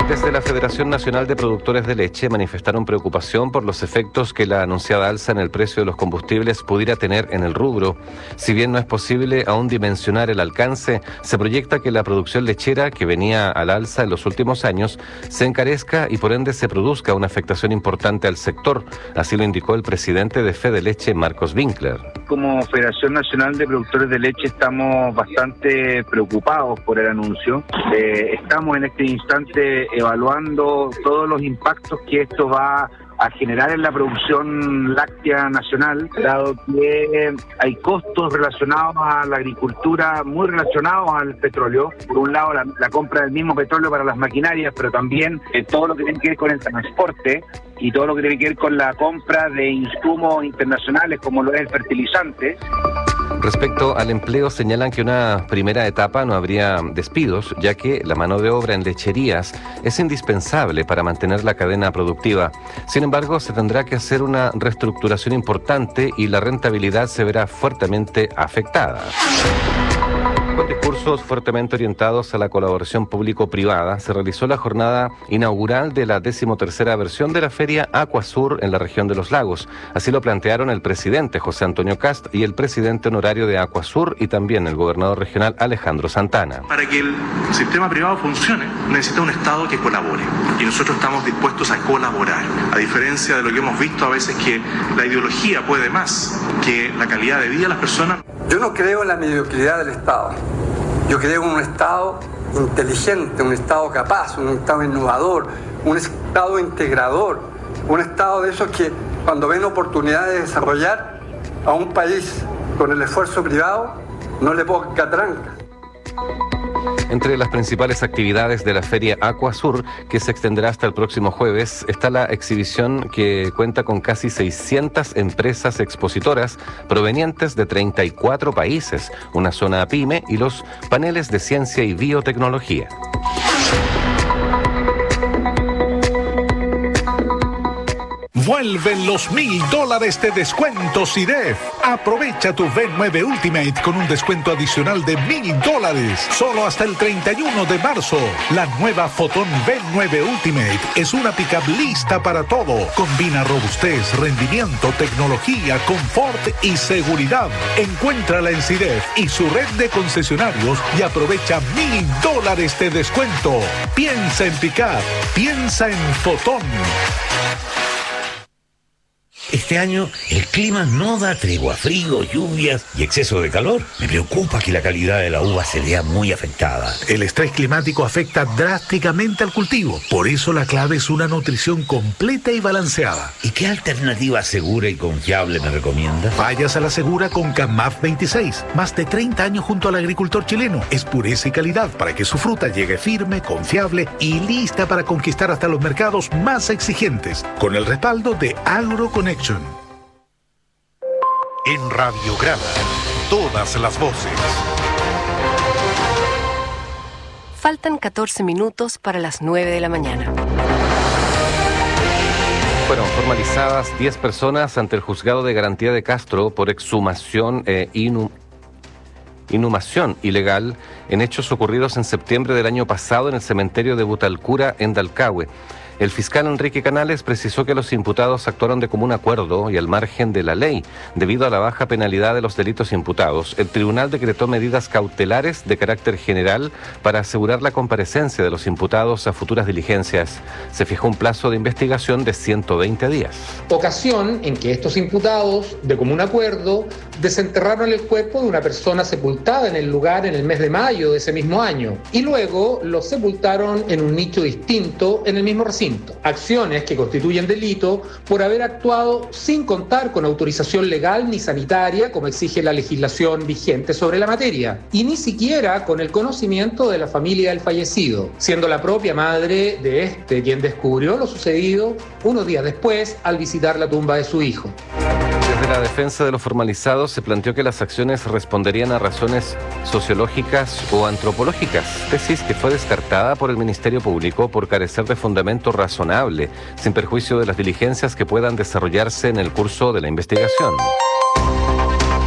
Desde la Federación Nacional de Productores de Leche manifestaron preocupación por los efectos que la anunciada alza en el precio de los combustibles pudiera tener en el rubro. Si bien no es posible aún dimensionar el alcance, se proyecta que la producción lechera, que venía al alza en los últimos años, se encarezca y por ende se produzca una afectación importante al sector. Así lo indicó el presidente de Fede Leche, Marcos Winkler. Como Federación Nacional de Productores de Leche estamos bastante preocupados por el anuncio. Estamos en este instante evaluando todos los impactos que esto va a generar en la producción láctea nacional, dado que hay costos relacionados a la agricultura muy relacionados al petróleo. Por un lado, la compra del mismo petróleo para las maquinarias, pero también todo lo que tiene que ver con el transporte y todo lo que tiene que ver con la compra de insumos internacionales, como lo es el fertilizante. Respecto al empleo, señalan que una primera etapa no habría despidos, ya que la mano de obra en lecherías es indispensable para mantener la cadena productiva. Sin embargo, se tendrá que hacer una reestructuración importante y la rentabilidad se verá fuertemente afectada. Con discursos fuertemente orientados a la colaboración público-privada, se realizó la jornada inaugural de la 13ª versión de la Feria Aquasur en la región de los lagos. Así lo plantearon el presidente José Antonio Cast y el presidente honorario de Aquasur y también el gobernador regional Alejandro Santana. Para que el sistema privado funcione, necesita un Estado que colabore. Y nosotros estamos dispuestos a colaborar. A diferencia de lo que hemos visto a veces, que la ideología puede más que la calidad de vida de las personas. Yo no creo en la mediocridad del Estado. Yo creo en un Estado inteligente, un Estado capaz, un Estado innovador, un Estado integrador, un Estado de esos que cuando ven oportunidad de desarrollar a un país con el esfuerzo privado, no le ponga tranca. Entre las principales actividades de la Feria Aquasur, que se extenderá hasta el próximo jueves, está la exhibición que cuenta con casi 600 empresas expositoras provenientes de 34 países, una zona pyme y los paneles de ciencia y biotecnología. Vuelven los $1000 de descuento CIDEF. Aprovecha tu V9 Ultimate con un descuento adicional de $1000 solo hasta el 31 de marzo. La nueva Fotón V9 Ultimate es una pickup lista para todo. Combina robustez, rendimiento, tecnología, confort y seguridad. Encuéntrala en CIDEF y su red de concesionarios y aprovecha $1000 de descuento. Piensa en pickup, piensa en Fotón. Este año el clima no da tregua, frío, lluvias y exceso de calor. Me preocupa que la calidad de la uva se vea muy afectada. El estrés climático afecta drásticamente al cultivo. Por eso la clave es una nutrición completa y balanceada. ¿Y qué alternativa segura y confiable me recomienda? Vayas a la segura con CAMAF 26. Más de 30 años junto al agricultor chileno. Es pureza y calidad para que su fruta llegue firme, confiable y lista para conquistar hasta los mercados más exigentes. Con el respaldo de AgroConnection. En Radiograma, todas las voces. Faltan 14 minutos para las 9 de la mañana. Fueron formalizadas 10 personas ante el Juzgado de Garantía de Castro por exhumación e inhumación ilegal en hechos ocurridos en septiembre del año pasado en el cementerio de Butalcura, en Dalcahue. El fiscal Enrique Canales precisó que los imputados actuaron de común acuerdo y al margen de la ley. Debido a la baja penalidad de los delitos imputados, el tribunal decretó medidas cautelares de carácter general para asegurar la comparecencia de los imputados a futuras diligencias. Se fijó un plazo de investigación de 120 días. Ocasión en que estos imputados, de común acuerdo, desenterraron el cuerpo de una persona sepultada en el lugar en el mes de mayo de ese mismo año y luego lo sepultaron en un nicho distinto en el mismo recinto. Acciones que constituyen delito por haber actuado sin contar con autorización legal ni sanitaria, como exige la legislación vigente sobre la materia, y ni siquiera con el conocimiento de la familia del fallecido, siendo la propia madre de este quien descubrió lo sucedido unos días después al visitar la tumba de su hijo. Desde la defensa de los formalizados se planteó que las acciones responderían a razones sociológicas o antropológicas, tesis que fue descartada por el Ministerio Público por carecer de fundamento razonable, sin perjuicio de las diligencias que puedan desarrollarse en el curso de la investigación.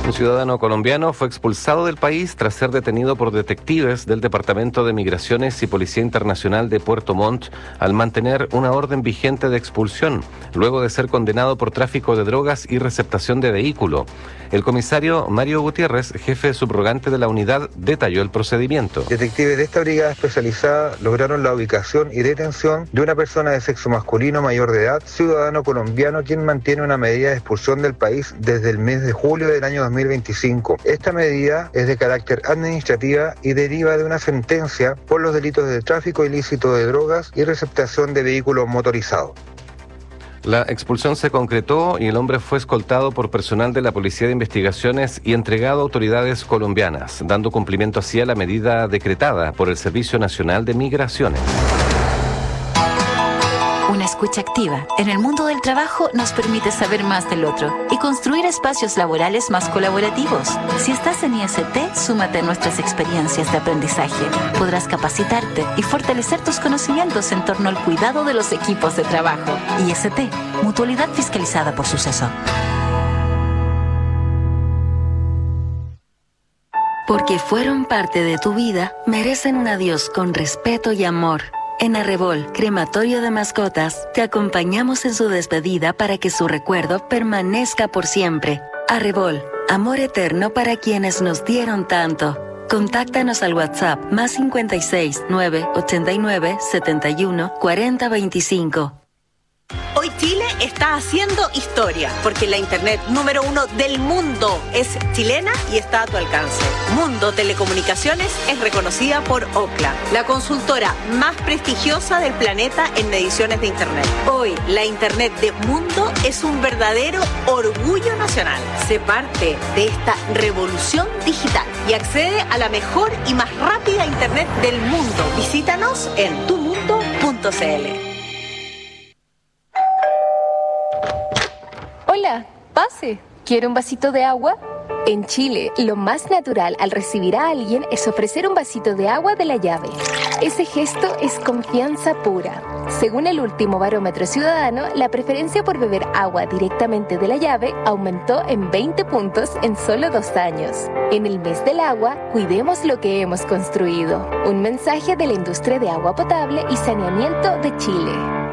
Un ciudadano colombiano fue expulsado del país tras ser detenido por detectives del Departamento de Migraciones y Policía Internacional de Puerto Montt al mantener una orden vigente de expulsión, luego de ser condenado por tráfico de drogas y receptación de vehículo. El comisario Mario Gutiérrez, jefe subrogante de la unidad, detalló el procedimiento. Detectives de esta brigada especializada lograron la ubicación y detención de una persona de sexo masculino mayor de edad, ciudadano colombiano, quien mantiene una medida de expulsión del país desde el mes de julio del año 2025. Esta medida es de carácter administrativa y deriva de una sentencia por los delitos de tráfico ilícito de drogas y receptación de vehículos motorizados. La expulsión se concretó y el hombre fue escoltado por personal de la Policía de Investigaciones y entregado a autoridades colombianas, dando cumplimiento así a la medida decretada por el Servicio Nacional de Migraciones. Una escucha activa en el mundo del trabajo nos permite saber más del otro y construir espacios laborales más colaborativos. Si estás en IST, súmate a nuestras experiencias de aprendizaje. Podrás capacitarte y fortalecer tus conocimientos en torno al cuidado de los equipos de trabajo. IST, mutualidad fiscalizada por Suceso. Porque fueron parte de tu vida, merecen un adiós con respeto y amor. En Arrebol, crematorio de mascotas, te acompañamos en su despedida para que su recuerdo permanezca por siempre. Arrebol, amor eterno para quienes nos dieron tanto. Contáctanos al WhatsApp +56 989 71 40 25. Hoy Chile está haciendo historia, porque la internet número 1 del mundo es chilena y está a tu alcance. Mundo Telecomunicaciones es reconocida por Ookla, la consultora más prestigiosa del planeta en mediciones de internet. Hoy, la internet de Mundo es un verdadero orgullo nacional. Sé parte de esta revolución digital y accede a la mejor y más rápida internet del mundo. Visítanos en tumundo.cl. Hola, pase. ¿Quiere un vasito de agua? En Chile, lo más natural al recibir a alguien es ofrecer un vasito de agua de la llave. Ese gesto es confianza pura. Según el último barómetro ciudadano, la preferencia por beber agua directamente de la llave aumentó en 20 puntos en solo 2 años. En el mes del agua, cuidemos lo que hemos construido. Un mensaje de la industria de agua potable y saneamiento de Chile.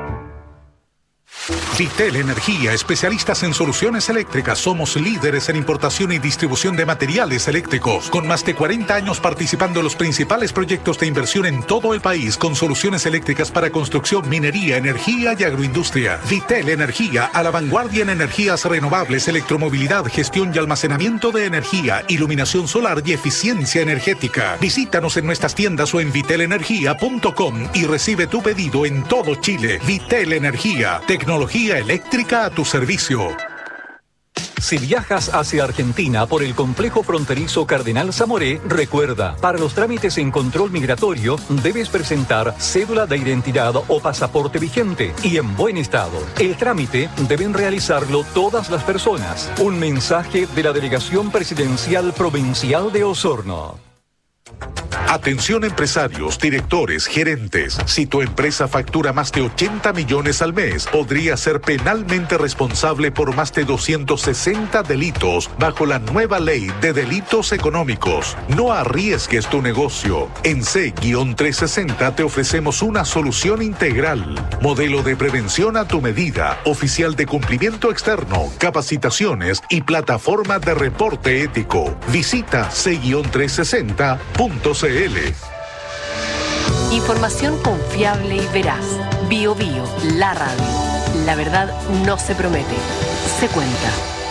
Vitel Energía, especialistas en soluciones eléctricas. Somos líderes en importación y distribución de materiales eléctricos, con más de 40 años participando en los principales proyectos de inversión en todo el país, con soluciones eléctricas para construcción, minería, energía y agroindustria. Vitel Energía, a la vanguardia en energías renovables, electromovilidad, gestión y almacenamiento de energía, iluminación solar y eficiencia energética. Visítanos en nuestras tiendas o en vitelenergia.com y recibe tu pedido en todo Chile. Vitel Energía, tecnología eléctrica a tu servicio. Si viajas hacia Argentina por el complejo fronterizo Cardenal Zamoré, recuerda, para los trámites en control migratorio debes presentar cédula de identidad o pasaporte vigente y en buen estado. El trámite deben realizarlo todas las personas. Un mensaje de la Delegación Presidencial Provincial de Osorno. Atención empresarios, directores, gerentes. Si tu empresa factura más de 80 millones al mes, podría ser penalmente responsable por más de 260 delitos bajo la nueva ley de delitos económicos. No arriesgues tu negocio. En C-360 te ofrecemos una solución integral. Modelo de prevención a tu medida, oficial de cumplimiento externo, capacitaciones y plataforma de reporte ético. Visita C-360.cl. Información confiable y veraz. Bio Bio, la radio. La verdad no se promete, se cuenta.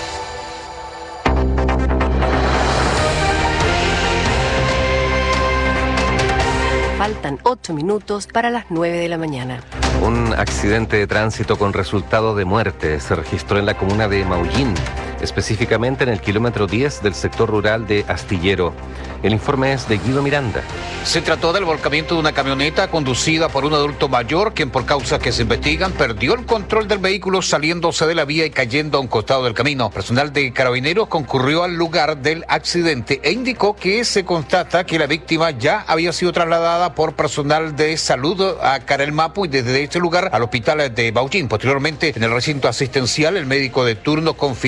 Faltan 8 minutos para las 9 de la mañana. Un accidente de tránsito con resultado de muerte se registró en la comuna de Maullín, específicamente en el kilómetro 10 del sector rural de Astillero. El informe es de Guido Miranda. Se trató del volcamiento de una camioneta conducida por un adulto mayor, quien por causas que se investigan perdió el control del vehículo saliéndose de la vía y cayendo a un costado del camino. Personal de Carabineros concurrió al lugar del accidente e indicó que se constata que la víctima ya había sido trasladada por personal de salud a Carelmapu y desde este lugar al hospital de Maullín. Posteriormente, en el recinto asistencial, el médico de turno confirmó el fallecimiento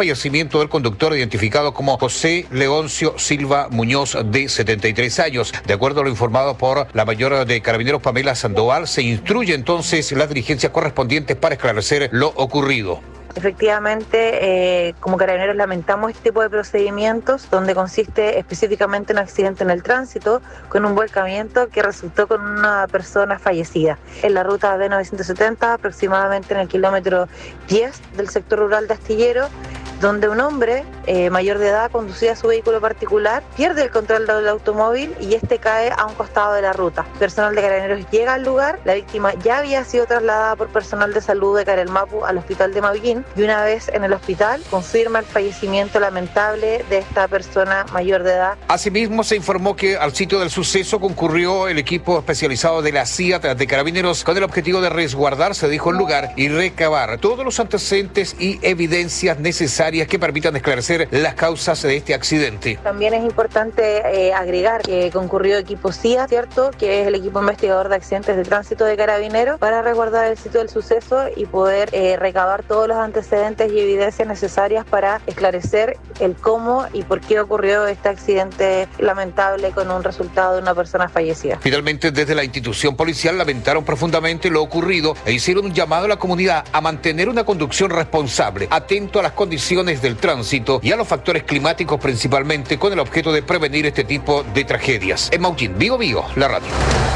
fallecimiento del conductor identificado como José Leoncio Silva Muñoz, de 73 años. De acuerdo a lo informado por la mayor de Carabineros, Pamela Sandoval, se instruye entonces las diligencias correspondientes para esclarecer lo ocurrido. Efectivamente, como Carabineros lamentamos este tipo de procedimientos donde consiste específicamente en un accidente en el tránsito con un volcamiento que resultó con una persona fallecida en la ruta B970, aproximadamente en el kilómetro 10 del sector rural de Astillero, donde un hombre mayor de edad conducía su vehículo particular, pierde el control del automóvil y este cae a un costado de la ruta. Personal de Carabineros llega al lugar, la víctima ya había sido trasladada por personal de salud de Carelmapu al hospital de Maullín y una vez en el hospital confirma el fallecimiento lamentable de esta persona mayor de edad. Asimismo, se informó que al sitio del suceso concurrió el equipo especializado de la CIA de Carabineros con el objetivo de resguardarse, dijo el lugar, y recabar todos los antecedentes y evidencias necesarias que permitan esclarecer las causas de este accidente. También es importante agregar que concurrió equipo CIA, ¿cierto?, que es el equipo investigador de accidentes de tránsito de Carabineros, para resguardar el sitio del suceso y poder recabar todos los antecedentes y evidencias necesarias para esclarecer el cómo y por qué ocurrió este accidente lamentable con un resultado de una persona fallecida. Finalmente, desde la institución policial lamentaron profundamente lo ocurrido e hicieron un llamado a la comunidad a mantener una conducción responsable, atento a las condiciones del tránsito y a los factores climáticos principalmente, con el objeto de prevenir este tipo de tragedias. En Maullín, Vigo, la radio.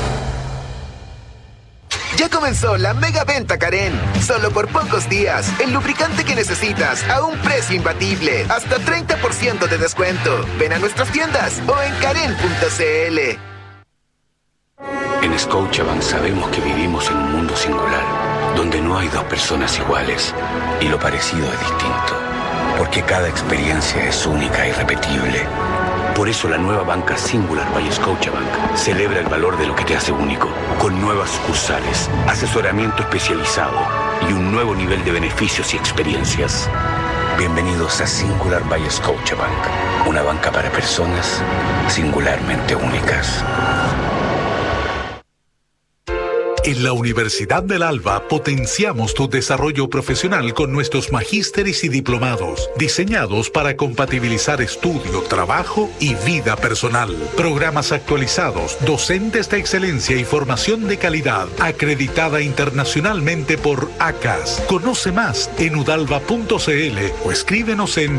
Ya comenzó la mega venta Karen. Solo por pocos días, el lubricante que necesitas a un precio imbatible. Hasta 30% de descuento. Ven a nuestras tiendas o en karen.cl. En Scotiabank sabemos que vivimos en un mundo singular, donde no hay dos personas iguales y lo parecido es distinto, porque cada experiencia es única e irrepetible. Por eso la nueva banca Singular by Scotiabank celebra el valor de lo que te hace único, con nuevas sucursales, asesoramiento especializado y un nuevo nivel de beneficios y experiencias. Bienvenidos a Singular by Scotiabank, una banca para personas singularmente únicas. En la Universidad del Alba potenciamos tu desarrollo profesional con nuestros magísteres y diplomados, diseñados para compatibilizar estudio, trabajo y vida personal. Programas actualizados, docentes de excelencia y formación de calidad, acreditada internacionalmente por ACAS. Conoce más en udalva.cl o escríbenos en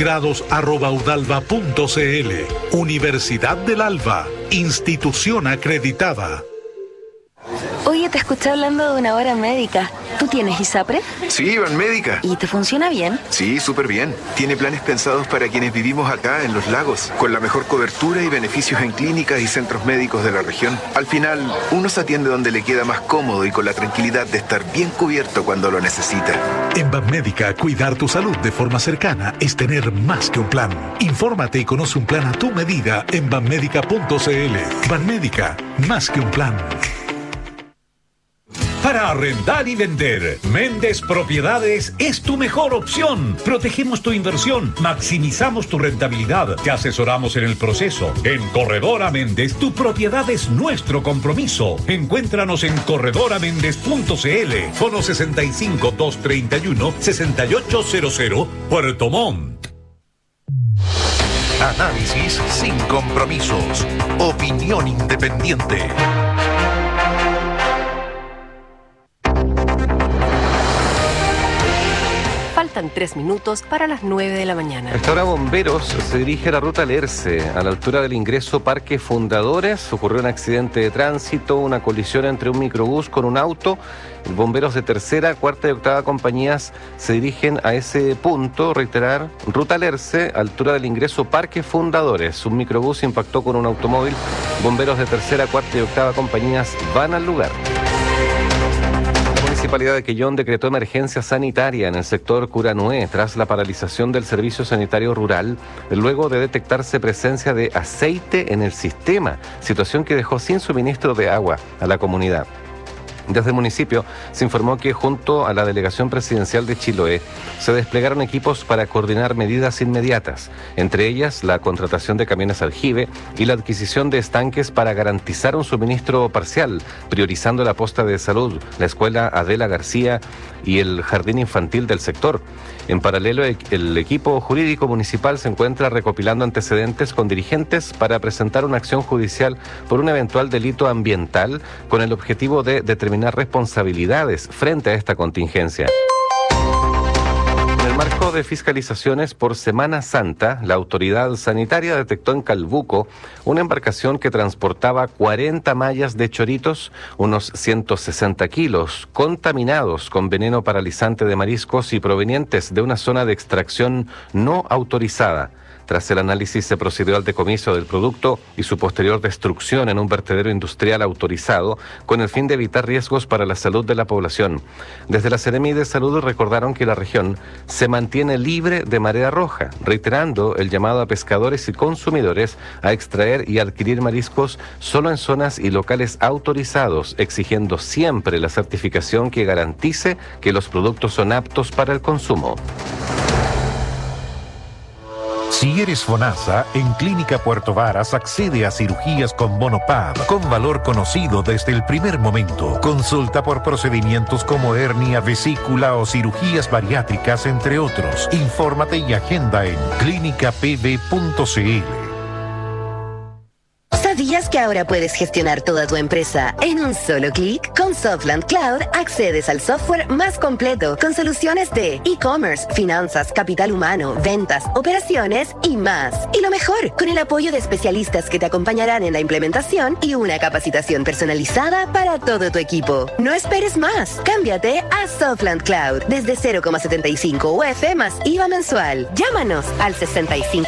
posgrados@udalva.cl. Universidad del Alba, institución acreditada. Oye, te escuché hablando de una hora médica. ¿Tú tienes ISAPRE? Sí, Banmédica. ¿Y te funciona bien? Sí, súper bien. Tiene planes pensados para quienes vivimos acá en Los Lagos, con la mejor cobertura y beneficios en clínicas y centros médicos de la región. Al final, uno se atiende donde le queda más cómodo y con la tranquilidad de estar bien cubierto cuando lo necesita. En Banmédica, cuidar tu salud de forma cercana es tener más que un plan. Infórmate y conoce un plan a tu medida en banmédica.cl. Banmédica, más que un plan. Para arrendar y vender, Méndez Propiedades es tu mejor opción. Protegemos tu inversión, maximizamos tu rentabilidad, te asesoramos en el proceso. En Corredora Méndez, tu propiedad es nuestro compromiso. Encuéntranos en corredoraméndez.cl, fono 65-231-6800, Puerto Montt. Análisis sin compromisos. Opinión independiente. Faltan 3 minutos para las 9 de la mañana. A esta hora Bomberos se dirige a la ruta Lerce, a la altura del ingreso Parque Fundadores. Ocurrió un accidente de tránsito, una colisión entre un microbús con un auto. Bomberos de tercera, cuarta y octava compañías se dirigen a ese punto. Reiterar, ruta Lerce, altura del ingreso Parque Fundadores. Un microbús impactó con un automóvil. Bomberos de tercera, cuarta y octava compañías van al lugar. La Municipalidad de Quellón decretó emergencia sanitaria en el sector Curanué tras la paralización del servicio sanitario rural, luego de detectarse presencia de aceite en el sistema, situación que dejó sin suministro de agua a la comunidad. Desde el municipio se informó que junto a la delegación presidencial de Chiloé se desplegaron equipos para coordinar medidas inmediatas, entre ellas la contratación de camiones aljibe y la adquisición de estanques para garantizar un suministro parcial, priorizando la posta de salud, la escuela Adela García y el jardín infantil del sector. En paralelo, el equipo jurídico municipal se encuentra recopilando antecedentes con dirigentes para presentar una acción judicial por un eventual delito ambiental con el objetivo de determinar responsabilidades frente a esta contingencia. En el marco de fiscalizaciones por Semana Santa, la autoridad sanitaria detectó en Calbuco una embarcación que transportaba 40 mallas de choritos, unos 160 kilos, contaminados con veneno paralizante de mariscos y provenientes de una zona de extracción no autorizada. Tras el análisis se procedió al decomiso del producto y su posterior destrucción en un vertedero industrial autorizado con el fin de evitar riesgos para la salud de la población. Desde la Seremi de Salud recordaron que la región se mantiene libre de marea roja, reiterando el llamado a pescadores y consumidores a extraer y adquirir mariscos solo en zonas y locales autorizados, exigiendo siempre la certificación que garantice que los productos son aptos para el consumo. Si eres FONASA, en Clínica Puerto Varas accede a cirugías con Bonopad, con valor conocido desde el primer momento. Consulta por procedimientos como hernia, vesícula o cirugías bariátricas, entre otros. Infórmate y agenda en clínicapb.cl. ¿Sabías que ahora puedes gestionar toda tu empresa en un solo clic? Con Softland Cloud accedes al software más completo con soluciones de e-commerce, finanzas, capital humano, ventas, operaciones y más. Y lo mejor, con el apoyo de especialistas que te acompañarán en la implementación y una capacitación personalizada para todo tu equipo. No esperes más. Cámbiate a Softland Cloud desde 0,75 UF más IVA mensual. Llámanos al 65